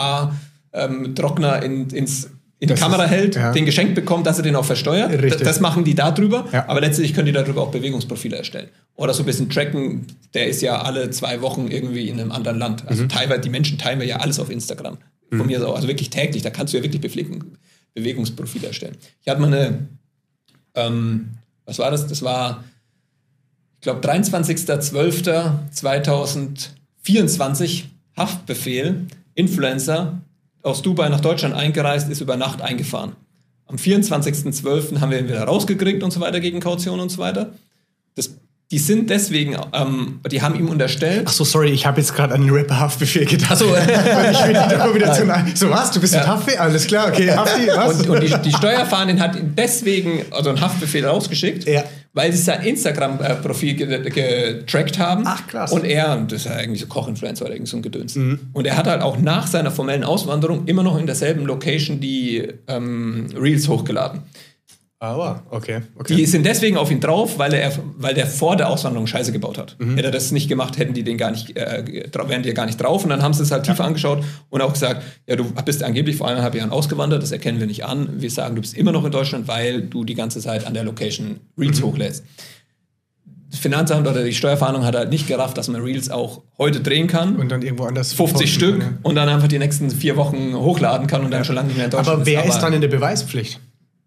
Haartrockner ähm, in, ins in die Kamera ist, hält, ja. den geschenkt bekommt, dass er den auch versteuert. Richtig. Das machen die da drüber, ja. aber letztlich können die darüber auch Bewegungsprofile erstellen. Oder so ein bisschen tracken, der ist ja alle zwei Wochen irgendwie in einem anderen Land. Also mhm. teilweise, die Menschen teilen wir ja alles auf Instagram. Von mhm. mir aus, also wirklich täglich, da kannst du ja wirklich Bewegung, Bewegungsprofile erstellen. Ich hatte mal eine, ähm, was war das? Das war, ich glaube, dreiundzwanzigster zwölfter zweitausendvierundzwanzig, Haftbefehl, Influencer, aus Dubai nach Deutschland eingereist, ist über Nacht eingefahren. Am vierundzwanzigsten zwölften haben wir ihn wieder rausgekriegt und so weiter gegen Kaution und so weiter. Das, die sind deswegen, ähm, die haben ihm unterstellt. Ach so, sorry, ich habe jetzt gerade an den Rapper-Haftbefehl gedacht. Ach so. Ich will nicht immer wieder zu nahe. So, was? Du bist ja. ein Haftbefehl? Alles klar, okay, Hafti, was? Und, und die, die Steuerfahndin hat ihn deswegen, also einen Haftbefehl rausgeschickt, ja. weil sie sein Instagram-Profil getrackt haben. Ach, krass. Und er, das ist ja eigentlich so Koch-Influencer oder irgend so ein Gedöns. Mhm. Und er hat halt auch nach seiner formellen Auswanderung immer noch in derselben Location die ähm, Reels hochgeladen. Ah, okay, okay. Die sind deswegen auf ihn drauf, weil er, weil der vor der Auswanderung Scheiße gebaut hat. Mhm. Hätte er das nicht gemacht, hätten die den gar nicht, äh, wären die gar nicht drauf. Und dann haben sie es halt tiefer ja. angeschaut und auch gesagt, ja, du bist angeblich vor eineinhalb Jahren ausgewandert, das erkennen wir nicht an. Wir sagen, du bist immer noch in Deutschland, weil du die ganze Zeit an der Location Reels mhm. hochlädst. Das Finanzamt oder die Steuerfahndung hat halt nicht gerafft, dass man Reels auch heute drehen kann. Und dann irgendwo anders. fünfzig Stück kann, ja. und dann einfach die nächsten vier Wochen hochladen kann und dann ja. schon lange nicht mehr in Deutschland Aber wer ist. ist dann in der Beweispflicht?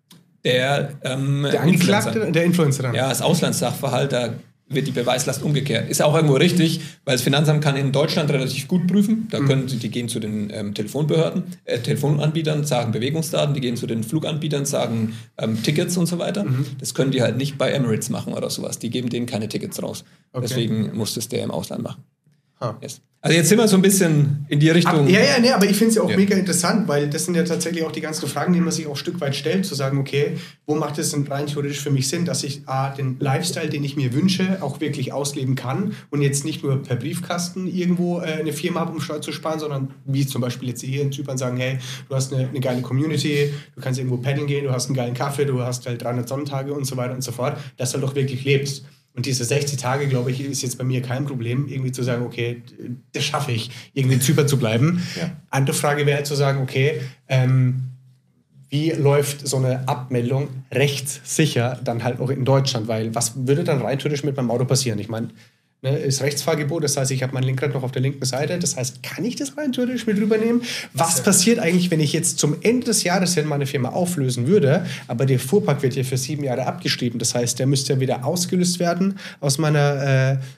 Der, ähm, der Angeklagte, Influencer. der Influencer dann? Ja, als Auslandssachverhalt, da wird die Beweislast umgekehrt. Ist auch irgendwo richtig, weil das Finanzamt kann in Deutschland relativ gut prüfen. Da können sie, die gehen zu den ähm, Telefonbehörden, äh, Telefonanbietern, sagen Bewegungsdaten, die gehen zu den Fluganbietern, sagen ähm, Tickets und so weiter. Mhm. Das können die halt nicht bei Emirates machen oder sowas. Die geben denen keine Tickets raus. Okay. Deswegen muss das der im Ausland machen. Huh. Yes. Also jetzt sind wir so ein bisschen in die Richtung... Ab, ja, ja, nee, aber ich finde es ja auch ja. mega interessant, weil das sind ja tatsächlich auch die ganzen Fragen, die man sich auch ein Stück weit stellt, zu sagen, okay, wo macht es denn rein theoretisch für mich Sinn, dass ich A, den Lifestyle, den ich mir wünsche, auch wirklich ausleben kann und jetzt nicht nur per Briefkasten irgendwo äh, eine Firma habe, um Steuer zu sparen, sondern wie zum Beispiel jetzt hier in Zypern sagen, hey, du hast eine, eine geile Community, du kannst irgendwo paddeln gehen, du hast einen geilen Kaffee, du hast halt dreihundert Sonnentage und so weiter und so fort, dass du halt auch wirklich lebst. Und diese sechzig Tage, glaube ich, ist jetzt bei mir kein Problem, irgendwie zu sagen, okay, das schaffe ich, irgendwie in Zypern zu bleiben. Ja. Andere Frage wäre zu sagen, okay, ähm, wie läuft so eine Abmeldung rechtssicher dann halt auch in Deutschland? Weil was würde dann rein theoretisch mit meinem Auto passieren? Ich meine, ne, ist Rechtsfahrgebot, das heißt, ich habe mein Lenkrad noch auf der linken Seite, das heißt, kann ich das rein theoretisch mit rübernehmen? Was passiert eigentlich, wenn ich jetzt zum Ende des Jahres hin meine Firma auflösen würde, aber der Fuhrpark wird ja für sieben Jahre abgeschrieben, das heißt, der müsste ja wieder ausgelöst werden aus meiner äh,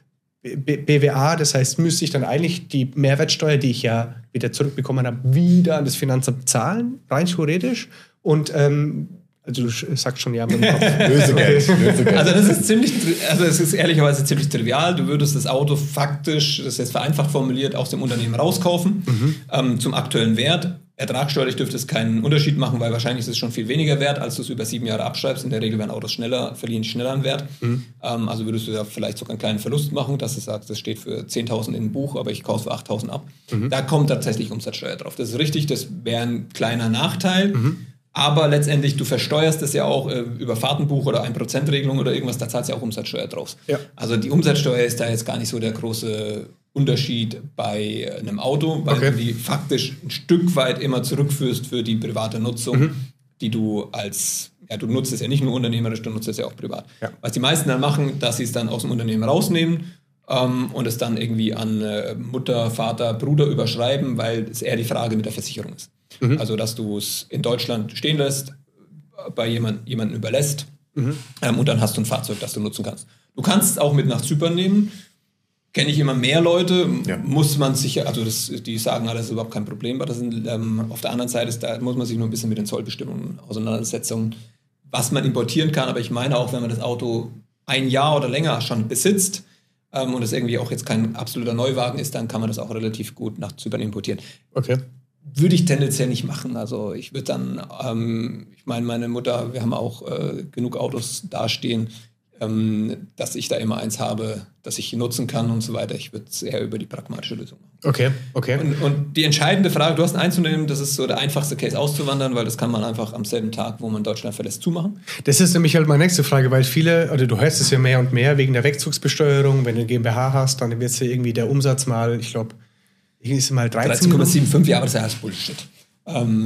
B W A, das heißt, müsste ich dann eigentlich die Mehrwertsteuer, die ich ja wieder zurückbekommen habe, wieder an das Finanzamt zahlen, rein theoretisch? Und ähm, also du sagst schon ja mit dem Kopf. Lösegeld. Lösegeld. Also das ist ziemlich, also es ist ehrlicherweise ziemlich trivial. Du würdest das Auto faktisch, das ist jetzt vereinfacht formuliert, aus dem Unternehmen rauskaufen, mhm. ähm, zum aktuellen Wert. Ertragssteuerlich dürfte es keinen Unterschied machen, weil wahrscheinlich ist es schon viel weniger wert, als du es über sieben Jahre abschreibst. In der Regel werden Autos schneller, verlieren schneller an Wert. Mhm. Ähm, also würdest du da vielleicht sogar einen kleinen Verlust machen, dass du sagst, das steht für zehntausend in dem Buch, aber ich kaufe für achttausend ab. Mhm. Da kommt tatsächlich Umsatzsteuer drauf. Das ist richtig, das wäre ein kleiner Nachteil. Mhm. Aber letztendlich, du versteuerst das ja auch äh, über Fahrtenbuch oder ein Prozent Regelung oder irgendwas, da zahlst du ja auch Umsatzsteuer drauf. Ja. Also die Umsatzsteuer ist da jetzt gar nicht so der große Unterschied bei einem Auto, weil okay. du die faktisch ein Stück weit immer zurückführst für die private Nutzung, mhm. die du als, ja, du nutzt es ja nicht nur unternehmerisch, du nutzt es ja auch privat. Ja. Was die meisten dann machen, dass sie es dann aus dem Unternehmen rausnehmen ähm, und es dann irgendwie an äh, Mutter, Vater, Bruder überschreiben, weil es eher die Frage mit der Versicherung ist. Mhm. Also, dass du es in Deutschland stehen lässt, bei jemand, jemandem überlässt mhm. ähm, und dann hast du ein Fahrzeug, das du nutzen kannst. Du kannst es auch mit nach Zypern nehmen. Kenne ich immer mehr Leute, ja. muss man sich, also das, die sagen, das ist überhaupt kein Problem, aber das sind, ähm, auf der anderen Seite ist, da muss man sich nur ein bisschen mit den Zollbestimmungen auseinandersetzen, was man importieren kann. Aber ich meine auch, wenn man das Auto ein Jahr oder länger schon besitzt ähm, und es irgendwie auch jetzt kein absoluter Neuwagen ist, dann kann man das auch relativ gut nach Zypern importieren. Okay. Würde ich tendenziell nicht machen. Also ich würde dann, ähm, ich meine, meine Mutter, wir haben auch äh, genug Autos dastehen, ähm, dass ich da immer eins habe, das ich nutzen kann und so weiter. Ich würde es eher über die pragmatische Lösung machen. Okay, okay. Und, und die entscheidende Frage, du hast ein Einzelunternehmen, das ist so der einfachste Case auszuwandern, weil das kann man einfach am selben Tag, wo man Deutschland verlässt, zumachen. Das ist nämlich halt meine nächste Frage, weil viele, oder du hörst es ja mehr und mehr wegen der Wegzugsbesteuerung, wenn du eine GmbH hast, dann wird es ja irgendwie der Umsatz mal, ich glaube, ist mal dreizehn Komma fünfundsiebzig, ja, aber das ist ja alles Bullshit. Ähm,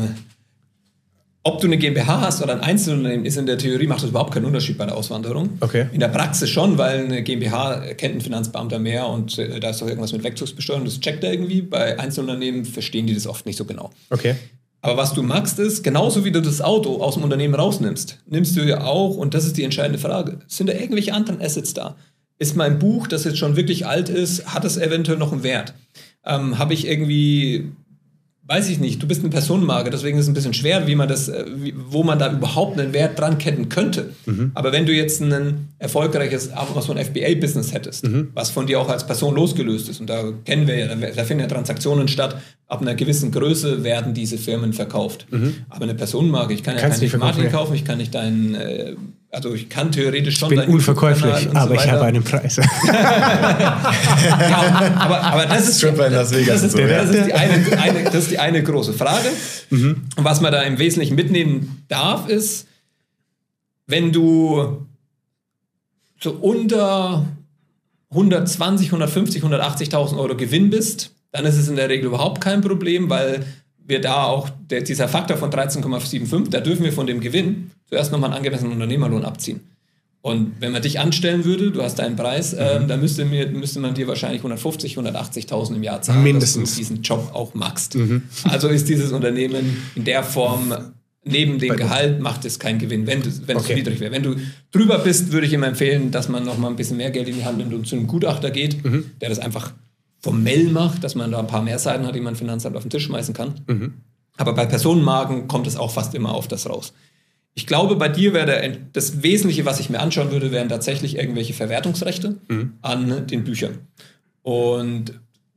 ob du eine GmbH hast oder ein Einzelunternehmen, ist in der Theorie, macht das überhaupt keinen Unterschied bei der Auswanderung. Okay. In der Praxis schon, weil eine GmbH kennt ein Finanzbeamter mehr und äh, da ist doch irgendwas mit Wegzugsbesteuerung, das checkt er irgendwie. Bei Einzelunternehmen verstehen die das oft nicht so genau. Okay. Aber was du machst ist, genauso wie du das Auto aus dem Unternehmen rausnimmst, nimmst du ja auch, und das ist die entscheidende Frage, sind da irgendwelche anderen Assets da? Ist mein Buch, das jetzt schon wirklich alt ist, hat es eventuell noch einen Wert? Ähm, habe ich irgendwie weiß ich nicht, du bist eine Personenmarke, deswegen ist es ein bisschen schwer, wie man das, wie, wo man da überhaupt einen Wert dran ketten könnte. Mhm. Aber wenn du jetzt ein erfolgreiches Amazon F B A-Business hättest, mhm. was von dir auch als Person losgelöst ist, und da kennen wir ja, da, da finden ja Transaktionen statt, ab einer gewissen Größe werden diese Firmen verkauft. Mhm. Aber eine Personenmarke, ich kann ja kein nicht Martin kaufen, ich kann nicht deinen, äh, also ich kann theoretisch schon... Ich bin unverkäuflich, aber so ich habe einen Preis. ja, aber, aber das ist, das, das, ist, so, das, ist die eine, eine, das ist die eine große Frage. Mhm. Und was man da im Wesentlichen mitnehmen darf, ist, wenn du so unter hundertzwanzig, hundertfünfzig, hundertachtzigtausend Euro Gewinn bist, dann ist es in der Regel überhaupt kein Problem, weil wir da auch, der, dieser Faktor von dreizehn Komma fünfundsiebzig, da dürfen wir von dem Gewinn zuerst nochmal einen angemessenen Unternehmerlohn abziehen. Und wenn man dich anstellen würde, du hast deinen Preis, mhm. ähm, dann müsste, mir, müsste man dir wahrscheinlich hundertfünfzig, hundertachtzigtausend im Jahr zahlen, mindestens, dass du diesen Job auch magst. Mhm. Also ist dieses Unternehmen in der Form, neben dem Gehalt, macht es keinen Gewinn, wenn, wenn okay. es niedrig wäre. Wenn du drüber bist, würde ich immer empfehlen, dass man nochmal ein bisschen mehr Geld in die Hand nimmt und zu einem Gutachter geht, mhm. der das einfach formell macht, dass man da ein paar mehr Seiten hat, die man im Finanzamt auf den Tisch schmeißen kann. Mhm. Aber bei Personenmarken kommt es auch fast immer auf das raus. Ich glaube, bei dir wäre das Wesentliche, was ich mir anschauen würde, wären tatsächlich irgendwelche Verwertungsrechte mhm. an den Büchern. Und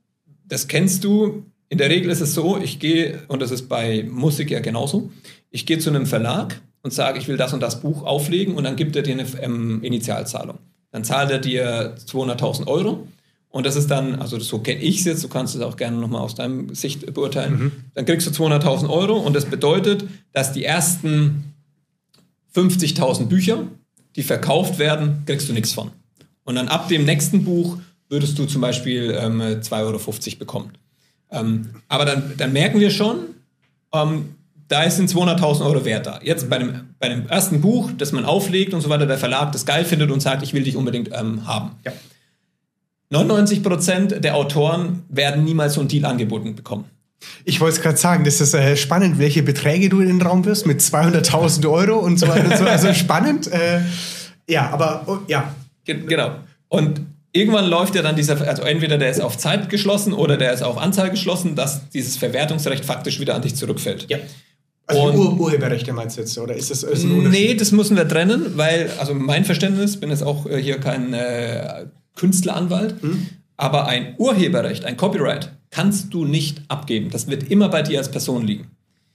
das kennst du. In der Regel ist es so, ich gehe, und das ist bei Musik ja genauso, ich gehe zu einem Verlag und sage, ich will das und das Buch auflegen und dann gibt er dir eine ähm, Initialzahlung. Dann zahlt er dir zweihunderttausend Euro. Und das ist dann, also so kenne ich es jetzt, du kannst es auch gerne nochmal aus deiner Sicht beurteilen, mhm. dann kriegst du zweihunderttausend Euro und das bedeutet, dass die ersten fünfzigtausend Bücher, die verkauft werden, kriegst du nichts von. Und dann ab dem nächsten Buch würdest du zum Beispiel ähm, zwei Euro fünfzig bekommen. Ähm, aber dann, dann merken wir schon, ähm, da ist ein zweihunderttausend Euro Wert da. Jetzt bei dem, bei dem ersten Buch, das man auflegt und so weiter, der Verlag das geil findet und sagt, ich will dich unbedingt ähm, haben. Ja. neunundneunzig Prozent der Autoren werden niemals so einen Deal angeboten bekommen. Ich wollte es gerade sagen, das ist äh, spannend, welche Beträge du in den Raum wirst mit zweihunderttausend Euro und so weiter und so. Also spannend. Äh, ja, aber oh, ja. Ge- genau. Und irgendwann läuft ja dann dieser, also entweder der ist auf Zeit geschlossen oder der ist auf Anzahl geschlossen, dass dieses Verwertungsrecht faktisch wieder an dich zurückfällt. Ja. Also die Ur- Urheberrechte meinst du jetzt, oder ist das ist ein Unterschied? Nee, das müssen wir trennen, weil, also mein Verständnis, bin jetzt auch äh, hier kein äh, Künstleranwalt, hm? aber ein Urheberrecht, ein Copyright, kannst du nicht abgeben. Das wird immer bei dir als Person liegen.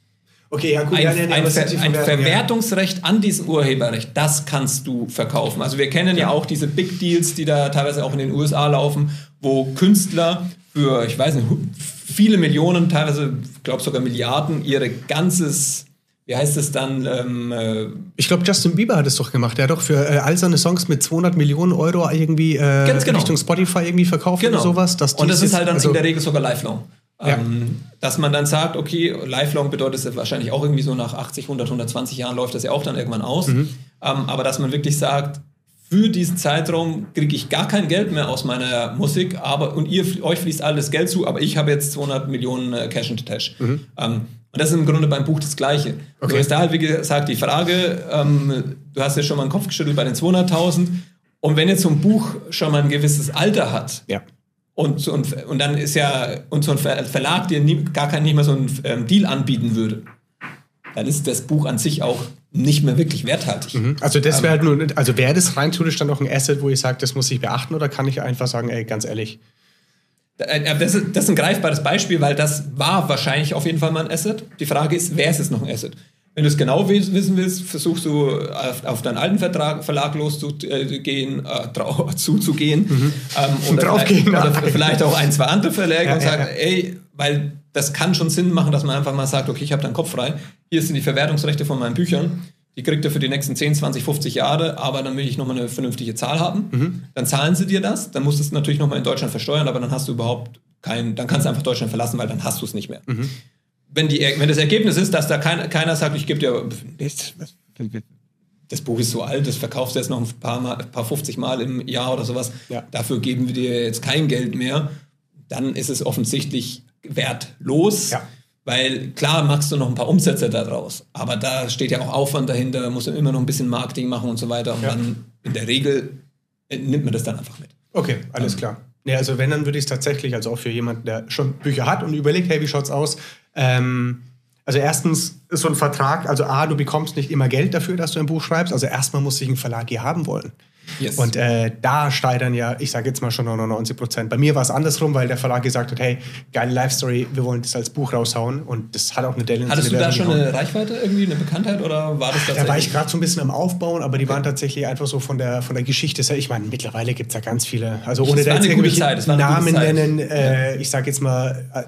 Okay, ja gut. Ein, ja, nee, nee, ein, Ver- ein Verwertungsrecht ja. an diesem Urheberrecht, das kannst du verkaufen. Also wir kennen ja. ja auch diese Big Deals, die da teilweise auch in den U S A laufen, wo Künstler für, ich weiß nicht, viele Millionen, teilweise, ich glaube sogar Milliarden, ihre ganzes, wie heißt es dann? Ähm, äh ich glaube, Justin Bieber hat es doch gemacht. Der hat doch für äh, all seine Songs mit zweihundert Millionen Euro irgendwie äh, genau. Richtung Spotify irgendwie verkauft genau. oder sowas. Dass Und das ist halt dann also in der Regel sogar lifelong. Ja. Ähm, dass man dann sagt, okay, lifelong bedeutet es wahrscheinlich auch irgendwie so nach achtzig, hundert, hundertzwanzig Jahren läuft das ja auch dann irgendwann aus. Mhm. Ähm, aber dass man wirklich sagt, für diesen Zeitraum kriege ich gar kein Geld mehr aus meiner Musik, aber und ihr, euch fließt alles Geld zu, aber ich habe jetzt zweihundert Millionen äh, Cash in the Tash. Mhm. Ähm, und das ist im Grunde beim Buch das Gleiche. Okay. So ist da halt, wie gesagt, die Frage, ähm, du hast ja schon mal den Kopf geschüttelt bei den zweihunderttausend und wenn jetzt so ein Buch schon mal ein gewisses Alter hat, ja. Und, und, und dann ist ja und so ein Verlag dir nie, gar kein nicht mehr so einen ähm, Deal anbieten würde, dann ist das Buch an sich auch nicht mehr wirklich werthaltig. Mhm. Also das wäre halt nur, also wäre das rein theoretisch dann noch ein Asset, wo ich sage, das muss ich beachten, oder kann ich einfach sagen, ey, ganz ehrlich? Das ist, das ist ein greifbares Beispiel, weil das war wahrscheinlich auf jeden Fall mal ein Asset. Die Frage ist, wer ist es noch ein Asset? Wenn du es genau wissen willst, versuchst du auf, auf deinen alten Vertrag, Verlag loszugehen, äh, trau, zuzugehen. Mhm. Ähm, oder, Draufgehen, vielleicht, oder vielleicht auch ein, zwei andere Verläge ja, und sagen, ja, ja. ey, weil das kann schon Sinn machen, dass man einfach mal sagt, okay, ich habe da einen Kopf frei, hier sind die Verwertungsrechte von meinen Büchern, die kriegt ihr für die nächsten zehn, zwanzig, fünfzig Jahre, aber dann will ich nochmal eine vernünftige Zahl haben. Mhm. Dann zahlen sie dir das, dann musst du es natürlich nochmal in Deutschland versteuern, aber dann hast du überhaupt kein, dann kannst du einfach Deutschland verlassen, weil dann hast du es nicht mehr. Mhm. Wenn, die, wenn das Ergebnis ist, dass da kein, keiner sagt, ich gebe dir, das Buch ist so alt, das verkaufst du jetzt noch ein paar, Mal, ein paar fünfzig Mal im Jahr oder sowas, ja. dafür geben wir dir jetzt kein Geld mehr, dann ist es offensichtlich wertlos, ja. weil klar machst du noch ein paar Umsätze daraus, aber da steht ja auch Aufwand dahinter, musst du immer noch ein bisschen Marketing machen und so weiter und ja. dann in der Regel nimmt man das dann einfach mit. Okay, alles ähm, klar. Ja, also wenn, dann würde ich es tatsächlich, also auch für jemanden, der schon Bücher hat und überlegt, hey, wie schaut's aus? Ähm, also erstens ist so ein Vertrag, also A, du bekommst nicht immer Geld dafür, dass du ein Buch schreibst. Also erstmal muss sich ein Verlag hier haben wollen. Yes. Und äh, da steigern ja, ich sage jetzt mal schon neunundneunzig Prozent. Bei mir war es andersrum, weil der Verlag gesagt hat, hey, geile Life-Story, wir wollen das als Buch raushauen. Und das hat auch eine Delle. Hattest du da schon eine Reichweite, irgendwie eine Bekanntheit oder war das tatsächlich? Da war ich gerade so ein bisschen am Aufbauen, aber die waren tatsächlich einfach so von der, von der Geschichte. Ich meine, mittlerweile gibt es ja ganz viele. Also ohne da jetzt irgendwelche Namen nennen, äh, ich sage jetzt mal... Äh,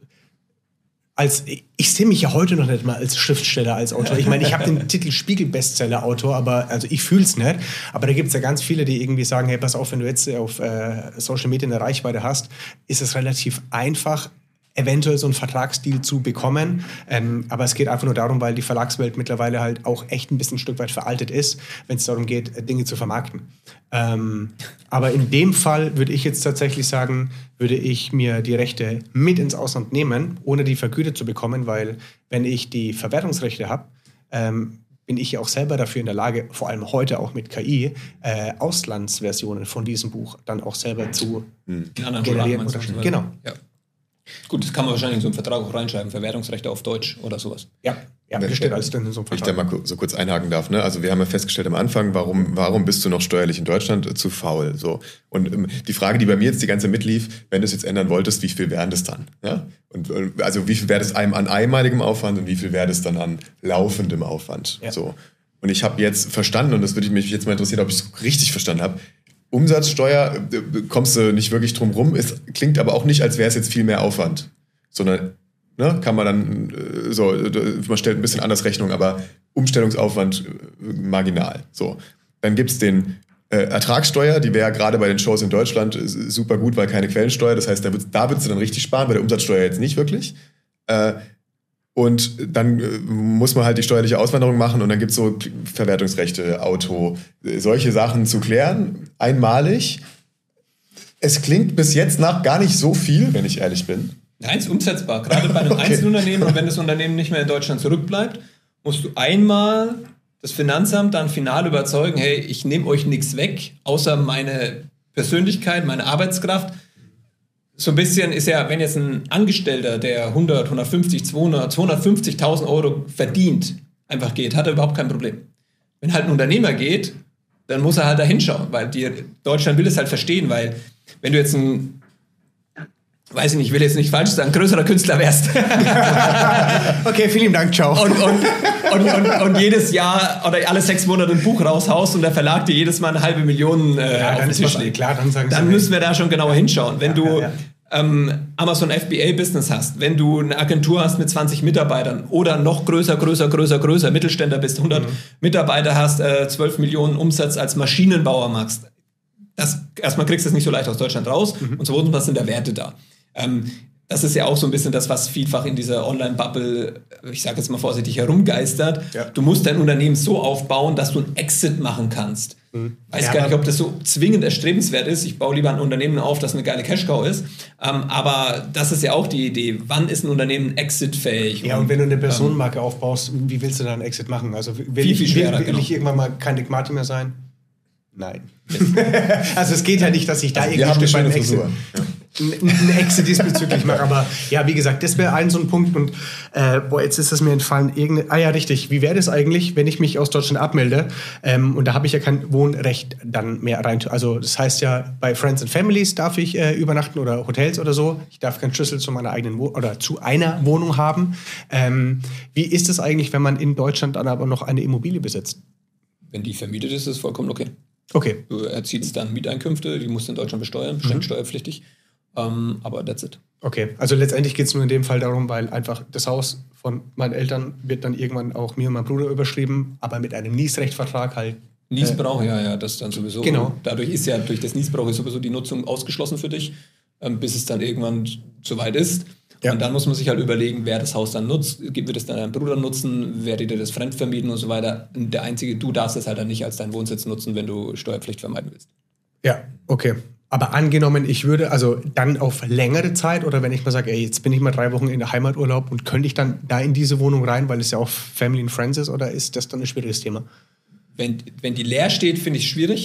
Als, ich sehe mich ja heute noch nicht mal als Schriftsteller, als Autor. Ich meine, ich habe den Titel Spiegel-Bestseller-Autor, aber also ich fühle es nicht. Aber da gibt es ja ganz viele, die irgendwie sagen, hey, pass auf, wenn du jetzt auf äh, Social Media eine Reichweite hast, ist es relativ einfach, eventuell so einen Vertragsdeal zu bekommen. Ähm, aber es geht einfach nur darum, weil die Verlagswelt mittlerweile halt auch echt ein bisschen ein Stück weit veraltet ist, wenn es darum geht, Dinge zu vermarkten. Ähm, aber in dem Fall würde ich jetzt tatsächlich sagen, würde ich mir die Rechte mit ins Ausland nehmen, ohne die vergütet zu bekommen, weil wenn ich die Verwertungsrechte habe, ähm, bin ich ja auch selber dafür in der Lage, vor allem heute auch mit K I, äh, Auslandsversionen von diesem Buch dann auch selber zu hm. generieren. generieren oder genau. Ja. Gut, das kann man wahrscheinlich in so einen Vertrag auch reinschreiben, Verwertungsrechte auf Deutsch oder sowas. Ja, ja, das steht alles drin in so einem Vertrag. Wenn ich da mal so kurz einhaken darf, ne? Also wir haben ja festgestellt am Anfang, warum, warum bist du noch steuerlich in Deutschland zu faul? So. Und ähm, die Frage, die bei mir jetzt die ganze Zeit mitlief, wenn du es jetzt ändern wolltest, wie viel wären das dann? Ja? Und also wie viel wäre das einem an einmaligem Aufwand und wie viel wäre das dann an laufendem Aufwand? Ja. So. Und ich habe jetzt verstanden, und das würde mich jetzt mal interessieren, ob ich es richtig verstanden habe, Umsatzsteuer, kommst du nicht wirklich drum rum, es klingt aber auch nicht, als wäre es jetzt viel mehr Aufwand, sondern ne, kann man dann, so, man stellt ein bisschen anders Rechnung, aber Umstellungsaufwand marginal. So. Dann gibt es den äh, Ertragssteuer, die wäre gerade bei den Shows in Deutschland super gut, weil keine Quellensteuer, das heißt, da würdest da würdest du dann richtig sparen, bei der Umsatzsteuer jetzt nicht wirklich. Äh, Und dann äh, muss man halt die steuerliche Auswanderung machen und dann gibt es so Verwertungsrechte, Auto, äh, solche Sachen zu klären, einmalig. Es klingt bis jetzt nach gar nicht so viel, wenn ich ehrlich bin. Nein, es ist umsetzbar. Gerade bei einem okay. Einzelunternehmen und wenn das Unternehmen nicht mehr in Deutschland zurückbleibt, musst du einmal das Finanzamt dann final überzeugen, hey, ich nehme euch nichts weg, außer meine Persönlichkeit, meine Arbeitskraft. So ein bisschen ist ja, wenn jetzt ein Angestellter, der hundert, hundertfünfzig, zweihundert, zweihundertfünfzigtausend Euro verdient, einfach geht, hat er überhaupt kein Problem. Wenn halt ein Unternehmer geht, dann muss er halt da hinschauen, weil die, Deutschland will es halt verstehen, weil wenn du jetzt ein, weiß ich nicht, ich will jetzt nicht falsch sagen, größerer Künstler wärst. Okay, vielen Dank, ciao. Und, und, und, und, und jedes Jahr oder alle sechs Monate ein Buch raushaust und der Verlag dir jedes Mal eine halbe Million äh, ja, auf den Tisch legt. Klar, dann sagen dann müssen wir da schon genauer hinschauen. Wenn ja, du ja, ja. Ähm, Amazon F B A-Business hast, wenn du eine Agentur hast mit zwanzig Mitarbeitern oder noch größer, größer, größer, größer, Mittelständler bist, hundert mhm. Mitarbeiter hast, äh, zwölf Millionen Umsatz als Maschinenbauer machst, das, erstmal kriegst du das nicht so leicht aus Deutschland raus mhm. und zweitens, was sind da Werte da? Ähm, das ist ja auch so ein bisschen das, was vielfach in dieser Online-Bubble, ich sage jetzt mal vorsichtig, herumgeistert. Ja. Du musst dein Unternehmen so aufbauen, dass du einen Exit machen kannst. Mhm. Weiß ja, gar nicht, ob das so zwingend erstrebenswert ist. Ich baue lieber ein Unternehmen auf, das eine geile Cash-Cow ist. Ähm, aber das ist ja auch die Idee. Wann ist ein Unternehmen exitfähig? Ja, und, und wenn du eine Personenmarke ähm, aufbaust, wie willst du dann einen Exit machen? Also will, viel, ich, viel schwerer, will, will genau. ich irgendwann mal kein Dick Martin mehr sein? Nein. Also es geht ja nicht, dass ich da also irgendwie ein beim Exit, ein Exit diesbezüglich mache. Aber ja, wie gesagt, das wäre ein so ein Punkt. Und äh, boah, jetzt ist es mir entfallen. Irgende, ah ja, richtig. Wie wäre das eigentlich, wenn ich mich aus Deutschland abmelde? Ähm, und da habe ich ja kein Wohnrecht dann mehr rein. Also das heißt ja, bei Friends and Families darf ich äh, übernachten oder Hotels oder so. Ich darf keinen Schlüssel zu meiner eigenen Wo- oder zu einer Wohnung haben. Ähm, wie ist es eigentlich, wenn man in Deutschland dann aber noch eine Immobilie besitzt? Wenn die vermietet ist, ist es vollkommen okay. Okay. Du erzielst dann Mieteinkünfte, die musst du in Deutschland besteuern, beschränkt mhm. steuerpflichtig. Um, aber that's it. Okay, also letztendlich geht es nur in dem Fall darum, weil einfach das Haus von meinen Eltern wird dann irgendwann auch mir und meinem Bruder überschrieben, aber mit einem Niesrechtvertrag halt. Niesbrauch, äh, ja, ja, das dann sowieso. Genau. Dadurch ist ja, durch das Niesbrauch ist sowieso die Nutzung ausgeschlossen für dich, ähm, bis es dann irgendwann soweit ist. Ja. Und dann muss man sich halt überlegen, wer das Haus dann nutzt. Wird es dann dein Bruder nutzen? Werdet ihr das fremdvermieten und so weiter? Und der einzige, du darfst es halt dann nicht als deinen Wohnsitz nutzen, wenn du Steuerpflicht vermeiden willst. Ja, okay. Aber angenommen, ich würde also dann auf längere Zeit oder wenn ich mal sage, ey, jetzt bin ich mal drei Wochen in der Heimaturlaub und könnte ich dann da in diese Wohnung rein, weil es ja auch Family and Friends ist, oder ist das dann ein schwieriges Thema? Wenn, wenn die leer steht, finde ich es schwierig.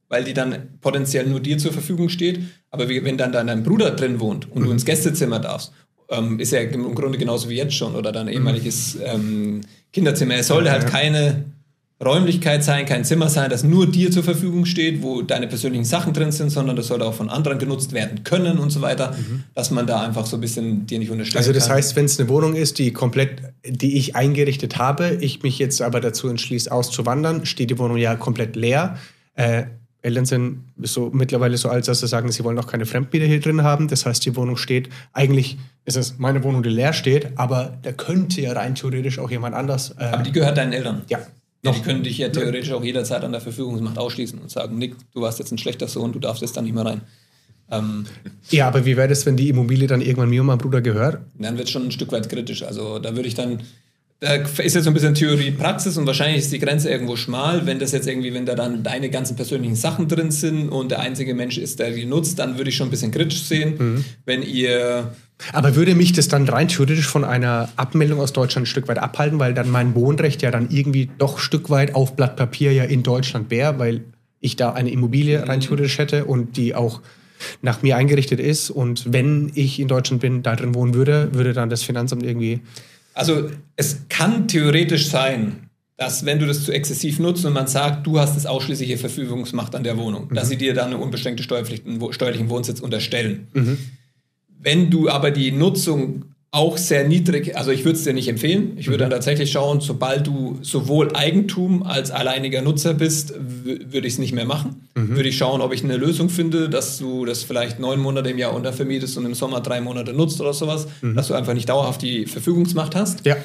weil die dann potenziell nur dir zur Verfügung steht. Aber wie, wenn dann dein Bruder drin wohnt und mhm. du ins Gästezimmer darfst, ähm, ist ja im Grunde genauso wie jetzt schon, oder dein ehemaliges ähm, Kinderzimmer. Es sollte halt keine Räumlichkeit sein, kein Zimmer sein, das nur dir zur Verfügung steht, wo deine persönlichen Sachen drin sind, sondern das sollte auch von anderen genutzt werden können und so weiter, mhm. dass man da einfach so ein bisschen dir nicht unterstellen kann. Also das heißt, wenn es eine Wohnung ist, die komplett, die ich eingerichtet habe, ich mich jetzt aber dazu entschließe, auszuwandern, steht die Wohnung ja komplett leer. Äh, Eltern sind so mittlerweile so alt, dass sie sagen, sie wollen auch keine Fremdmieter hier drin haben. Das heißt, die Wohnung steht, eigentlich ist es meine Wohnung, die leer steht, aber da könnte ja rein theoretisch auch jemand anders. Äh, aber die gehört deinen Eltern? Ja. Ja, die können dich ja theoretisch auch jederzeit an der Verfügungsmacht ausschließen und sagen, Nick, du warst jetzt ein schlechter Sohn, du darfst jetzt da nicht mehr rein. Ähm, ja, aber wie wäre das, wenn die Immobilie dann irgendwann mir und meinem Bruder gehört? Dann wird es schon ein Stück weit kritisch. Also da würde ich dann, da ist jetzt so ein bisschen Theorie, Praxis und wahrscheinlich ist die Grenze irgendwo schmal. Wenn das jetzt irgendwie, wenn da dann deine ganzen persönlichen Sachen drin sind und der einzige Mensch ist, der die nutzt, dann würde ich schon ein bisschen kritisch sehen. Mhm. Wenn ihr... Aber würde mich das dann rein theoretisch von einer Abmeldung aus Deutschland ein Stück weit abhalten, weil dann mein Wohnrecht ja dann irgendwie doch ein Stück weit auf Blatt Papier ja in Deutschland wäre, weil ich da eine Immobilie rein theoretisch hätte und die auch nach mir eingerichtet ist. Und wenn ich in Deutschland bin, da drin wohnen würde, würde dann das Finanzamt irgendwie... Also es kann theoretisch sein, dass wenn du das zu exzessiv nutzt und man sagt, du hast das ausschließliche Verfügungsmacht an der Wohnung, mhm. dass sie dir dann eine unbeschränkte steuerlichen Wohnsitz unterstellen. Mhm. Wenn du aber die Nutzung auch sehr niedrig, also ich würde es dir nicht empfehlen, ich würde mhm. dann tatsächlich schauen, sobald du sowohl Eigentum als alleiniger Nutzer bist, w- würde ich es nicht mehr machen. Mhm. Würde ich schauen, ob ich eine Lösung finde, dass du das vielleicht neun Monate im Jahr untervermietest und im Sommer drei Monate nutzt oder sowas, mhm. dass du einfach nicht dauerhaft die Verfügungsmacht hast. Ja.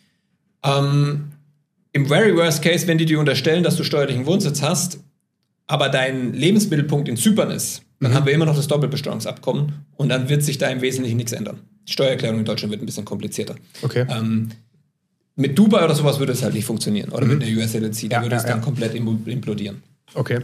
Ähm, im very worst case, wenn die dir unterstellen, dass du steuerlichen Wohnsitz hast, aber dein Lebensmittelpunkt in Zypern ist, dann mhm. haben wir immer noch das Doppelbesteuerungsabkommen und dann wird sich da im Wesentlichen nichts ändern. Die Steuererklärung in Deutschland wird ein bisschen komplizierter. Okay. Ähm, mit Dubai oder sowas würde es halt nicht funktionieren. Oder mhm. mit einer U S L L C, da ja, würde ja, es dann ja. komplett implodieren. Okay.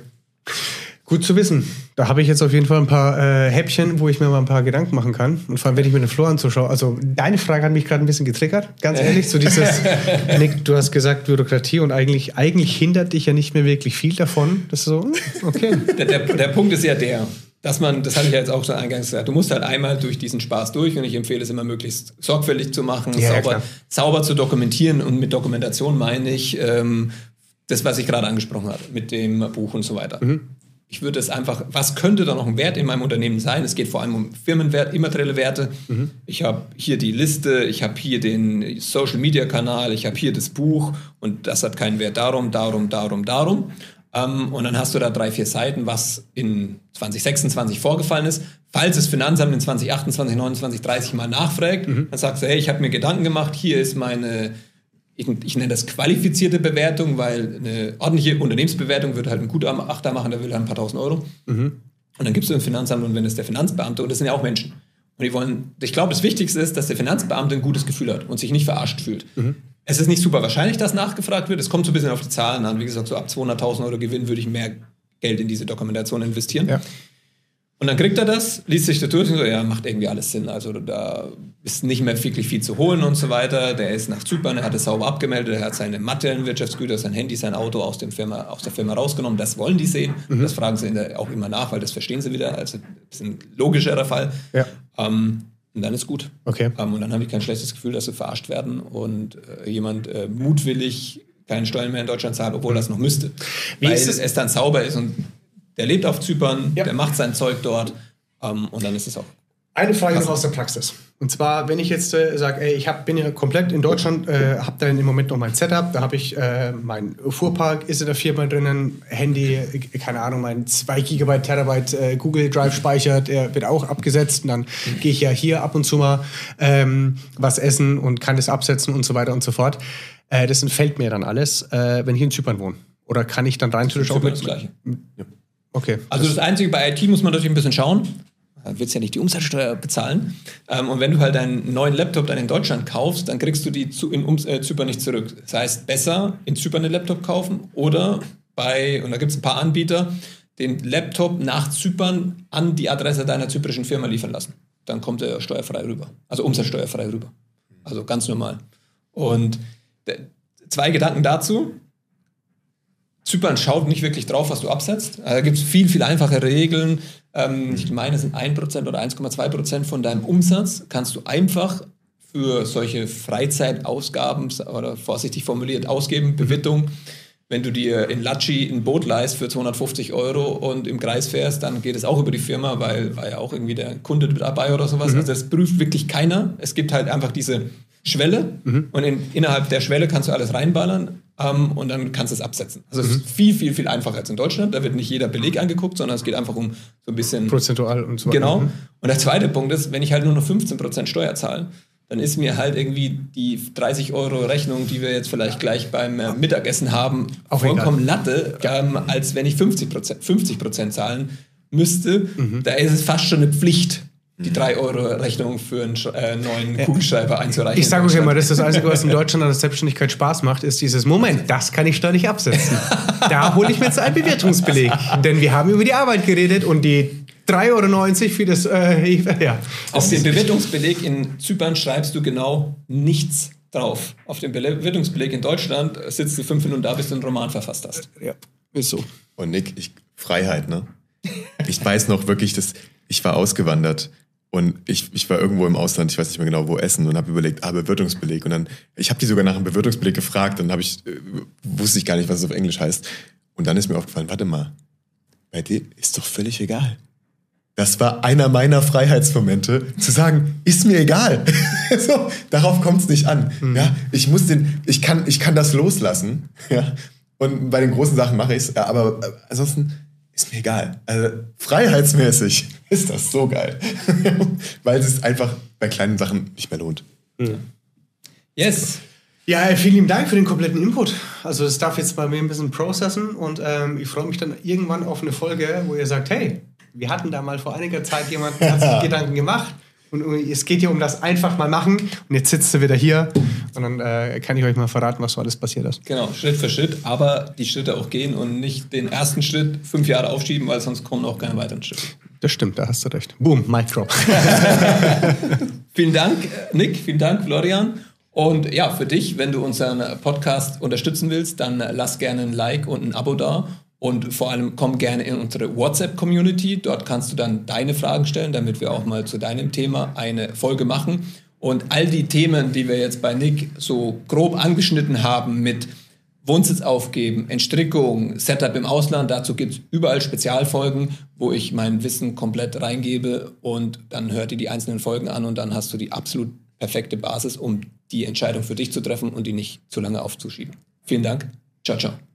Gut zu wissen. Da habe ich jetzt auf jeden Fall ein paar äh, Häppchen, wo ich mir mal ein paar Gedanken machen kann. Und vor allem, wenn ich mir den Flor anzuschaue. Also, deine Frage hat mich gerade ein bisschen getriggert, ganz ehrlich. So dieses, Nick, du hast gesagt Bürokratie und eigentlich, eigentlich hindert dich ja nicht mehr wirklich viel davon. Das ist so, okay. Der, der, der Punkt ist ja der, dass man, das hatte ich ja jetzt auch schon eingangs gesagt, du musst halt einmal durch diesen Spaß durch und ich empfehle es immer möglichst sorgfältig zu machen, ja, sauber, ja, sauber zu dokumentieren und mit Dokumentation meine ich ähm, das, was ich gerade angesprochen habe, mit dem Buch und so weiter. Mhm. Ich würde es einfach, was könnte da noch ein Wert in meinem Unternehmen sein? Es geht vor allem um Firmenwert, immaterielle Werte. Mhm. Ich habe hier die Liste, ich habe hier den Social-Media-Kanal, ich habe hier das Buch und das hat keinen Wert darum, darum, darum, darum. Um, und dann hast du da drei, vier Seiten, was in zwanzig sechsundzwanzig vorgefallen ist. Falls das Finanzamt in zwanzig achtundzwanzig, neunundzwanzig, dreißig mal nachfragt, mhm. dann sagst du, hey, ich habe mir Gedanken gemacht, hier ist meine, ich, ich nenne das qualifizierte Bewertung, weil eine ordentliche Unternehmensbewertung würde halt ein Gutachter machen, der will halt ein paar tausend Euro. Mhm. Und dann gibst du ein Finanzamt und wenn das der Finanzbeamte, und das sind ja auch Menschen, und die wollen, ich glaube, das Wichtigste ist, dass der Finanzbeamte ein gutes Gefühl hat und sich nicht verarscht fühlt. Mhm. Es ist nicht super wahrscheinlich, dass nachgefragt wird. Es kommt so ein bisschen auf die Zahlen an. Wie gesagt, so ab zweihunderttausend Euro Gewinn würde ich mehr Geld in diese Dokumentation investieren. Ja. Und dann kriegt er das, liest sich das durch und so, ja, macht irgendwie alles Sinn. Also da ist nicht mehr wirklich viel zu holen und so weiter. Der ist nach Zypern, er hat es sauber abgemeldet, er hat seine materiellen Wirtschaftsgüter, sein Handy, sein Auto aus, dem Firma, aus der Firma rausgenommen. Das wollen die sehen. Mhm. Das fragen sie auch immer nach, weil das verstehen sie wieder. Also das ist ein logischerer Fall. Ja. Ähm, Und dann ist gut. Okay. Ähm, und dann habe ich kein schlechtes Gefühl, dass sie verarscht werden und äh, jemand äh, mutwillig keine Steuern mehr in Deutschland zahlt, obwohl er es noch müsste. Wie Weil ist es? es dann sauber ist und der lebt auf Zypern, ja. der macht sein Zeug dort ähm, und dann ist es auch. Eine Frage noch aus der Praxis. Und zwar, wenn ich jetzt äh, sage, ey, ich hab, bin ja komplett in Deutschland, äh, habe da im Moment noch mein Setup, da habe ich äh, mein Fuhrpark, ist in der Firma drinnen, Handy, äh, keine Ahnung, mein zwei Gigabyte, Terabyte äh, Google Drive Speicher, der wird auch abgesetzt und dann mhm. gehe ich ja hier ab und zu mal ähm, was essen und kann das absetzen und so weiter und so fort. Äh, das entfällt mir dann alles, äh, wenn ich in Zypern wohne. Oder kann ich dann rein theoretisch auch... Das Gleiche. Ja. Okay. Also das, das Einzige bei I T muss man natürlich ein bisschen schauen. Da willst ja nicht die Umsatzsteuer bezahlen. Ähm, und wenn du halt deinen neuen Laptop dann in Deutschland kaufst, dann kriegst du die zu, in um, äh, Zypern nicht zurück. Das heißt, besser in Zypern einen Laptop kaufen oder bei, und da gibt es ein paar Anbieter, den Laptop nach Zypern an die Adresse deiner zyprischen Firma liefern lassen. Dann kommt er steuerfrei rüber. Also umsatzsteuerfrei rüber. Also ganz normal. Und de, zwei Gedanken dazu. Zypern schaut nicht wirklich drauf, was du absetzt. Da gibt es viel, viel einfache Regeln. Ähm, ich meine, es sind ein Prozent oder eins Komma zwei Prozent von deinem Umsatz. Kannst du einfach für solche Freizeitausgaben oder vorsichtig formuliert ausgeben, Bewirtung. Wenn du dir in Latschi ein Boot leihst für zweihundertfünfzig Euro und im Kreis fährst, dann geht es auch über die Firma, weil war ja auch irgendwie der Kunde dabei oder sowas. Mhm. Also das prüft wirklich keiner. Es gibt halt einfach diese Schwelle mhm. und in, innerhalb der Schwelle kannst du alles reinballern. Um, und dann kannst du es absetzen. Also es mhm. ist viel, viel, viel einfacher als in Deutschland. Da wird nicht jeder Beleg angeguckt, sondern es geht einfach um so ein bisschen... Prozentual und so weiter. Genau. Mhm. Und der zweite Punkt ist, wenn ich halt nur noch fünfzehn Prozent Steuer zahle, dann ist mir halt irgendwie die dreißig Euro Rechnung, die wir jetzt vielleicht gleich beim äh, Mittagessen haben, auch vollkommen egal. Latte, ähm, als wenn ich fünfzig Prozent, fünfzig Prozent zahlen müsste. Mhm. Da ist es fast schon eine Pflicht, die drei Euro Rechnung für einen äh, neuen Kugelschreiber ja. einzureichen. Ich sage euch immer, das ist das Einzige, was in Deutschland an der Selbstständigkeit Spaß macht, ist dieses Moment, das kann ich steuerlich absetzen. Da hole ich mir jetzt einen Bewertungsbeleg. Denn wir haben über die Arbeit geredet und die drei Euro neunzig für das... Äh, ja. Auf den Bewertungsbeleg in Zypern schreibst du genau nichts drauf. Auf dem Bewertungsbeleg in Deutschland sitzt du fünf Minuten da, bis du einen Roman verfasst hast. Ja, ist so. Und Nick, ich, Freiheit, ne? Ich weiß noch wirklich, dass ich war ausgewandert. Und ich, ich war irgendwo im Ausland, ich weiß nicht mehr genau wo, essen und habe überlegt, ah, Bewirtungsbeleg. Und dann, ich habe die sogar nach einem Bewirtungsbeleg gefragt, dann habe ich, äh, wusste ich gar nicht, was es auf Englisch heißt. Und dann ist mir aufgefallen, warte mal, bei dir ist doch völlig egal. Das war einer meiner Freiheitsmomente, zu sagen, ist mir egal. So, darauf kommt es nicht an. Mhm. Ja, ich muss den, ich kann, ich kann das loslassen. Ja, und bei den großen Sachen mache ich es. Ja, aber äh, ansonsten ist mir egal. Also freiheitsmäßig ist das so geil. Weil es sich einfach bei kleinen Sachen nicht mehr lohnt. Mhm. Yes. Ja, vielen lieben Dank für den kompletten Input. Also das darf jetzt bei mir ein bisschen processen und ähm, ich freue mich dann irgendwann auf eine Folge, wo ihr sagt, hey, wir hatten da mal vor einiger Zeit jemanden, der hat sich Gedanken gemacht und es geht hier um das einfach mal machen und jetzt sitzt du wieder hier und dann äh, kann ich euch mal verraten, was so alles passiert ist. Genau, Schritt für Schritt, aber die Schritte auch gehen und nicht den ersten Schritt fünf Jahre aufschieben, weil sonst kommen auch keine weiteren Schritte. Das stimmt, da hast du recht. Boom, Mic Drop. Vielen Dank, Nick, vielen Dank, Florian. Und ja, für dich, wenn du unseren Podcast unterstützen willst, dann lass gerne ein Like und ein Abo da. Und vor allem komm gerne in unsere WhatsApp-Community. Dort kannst du dann deine Fragen stellen, damit wir auch mal zu deinem Thema eine Folge machen. Und all die Themen, die wir jetzt bei Nick so grob angeschnitten haben mit Wohnsitz aufgeben, Entstrickung, Setup im Ausland, dazu gibt es überall Spezialfolgen, wo ich mein Wissen komplett reingebe und dann hört ihr die einzelnen Folgen an und dann hast du die absolut perfekte Basis, um die Entscheidung für dich zu treffen und die nicht zu lange aufzuschieben. Vielen Dank. Ciao, ciao.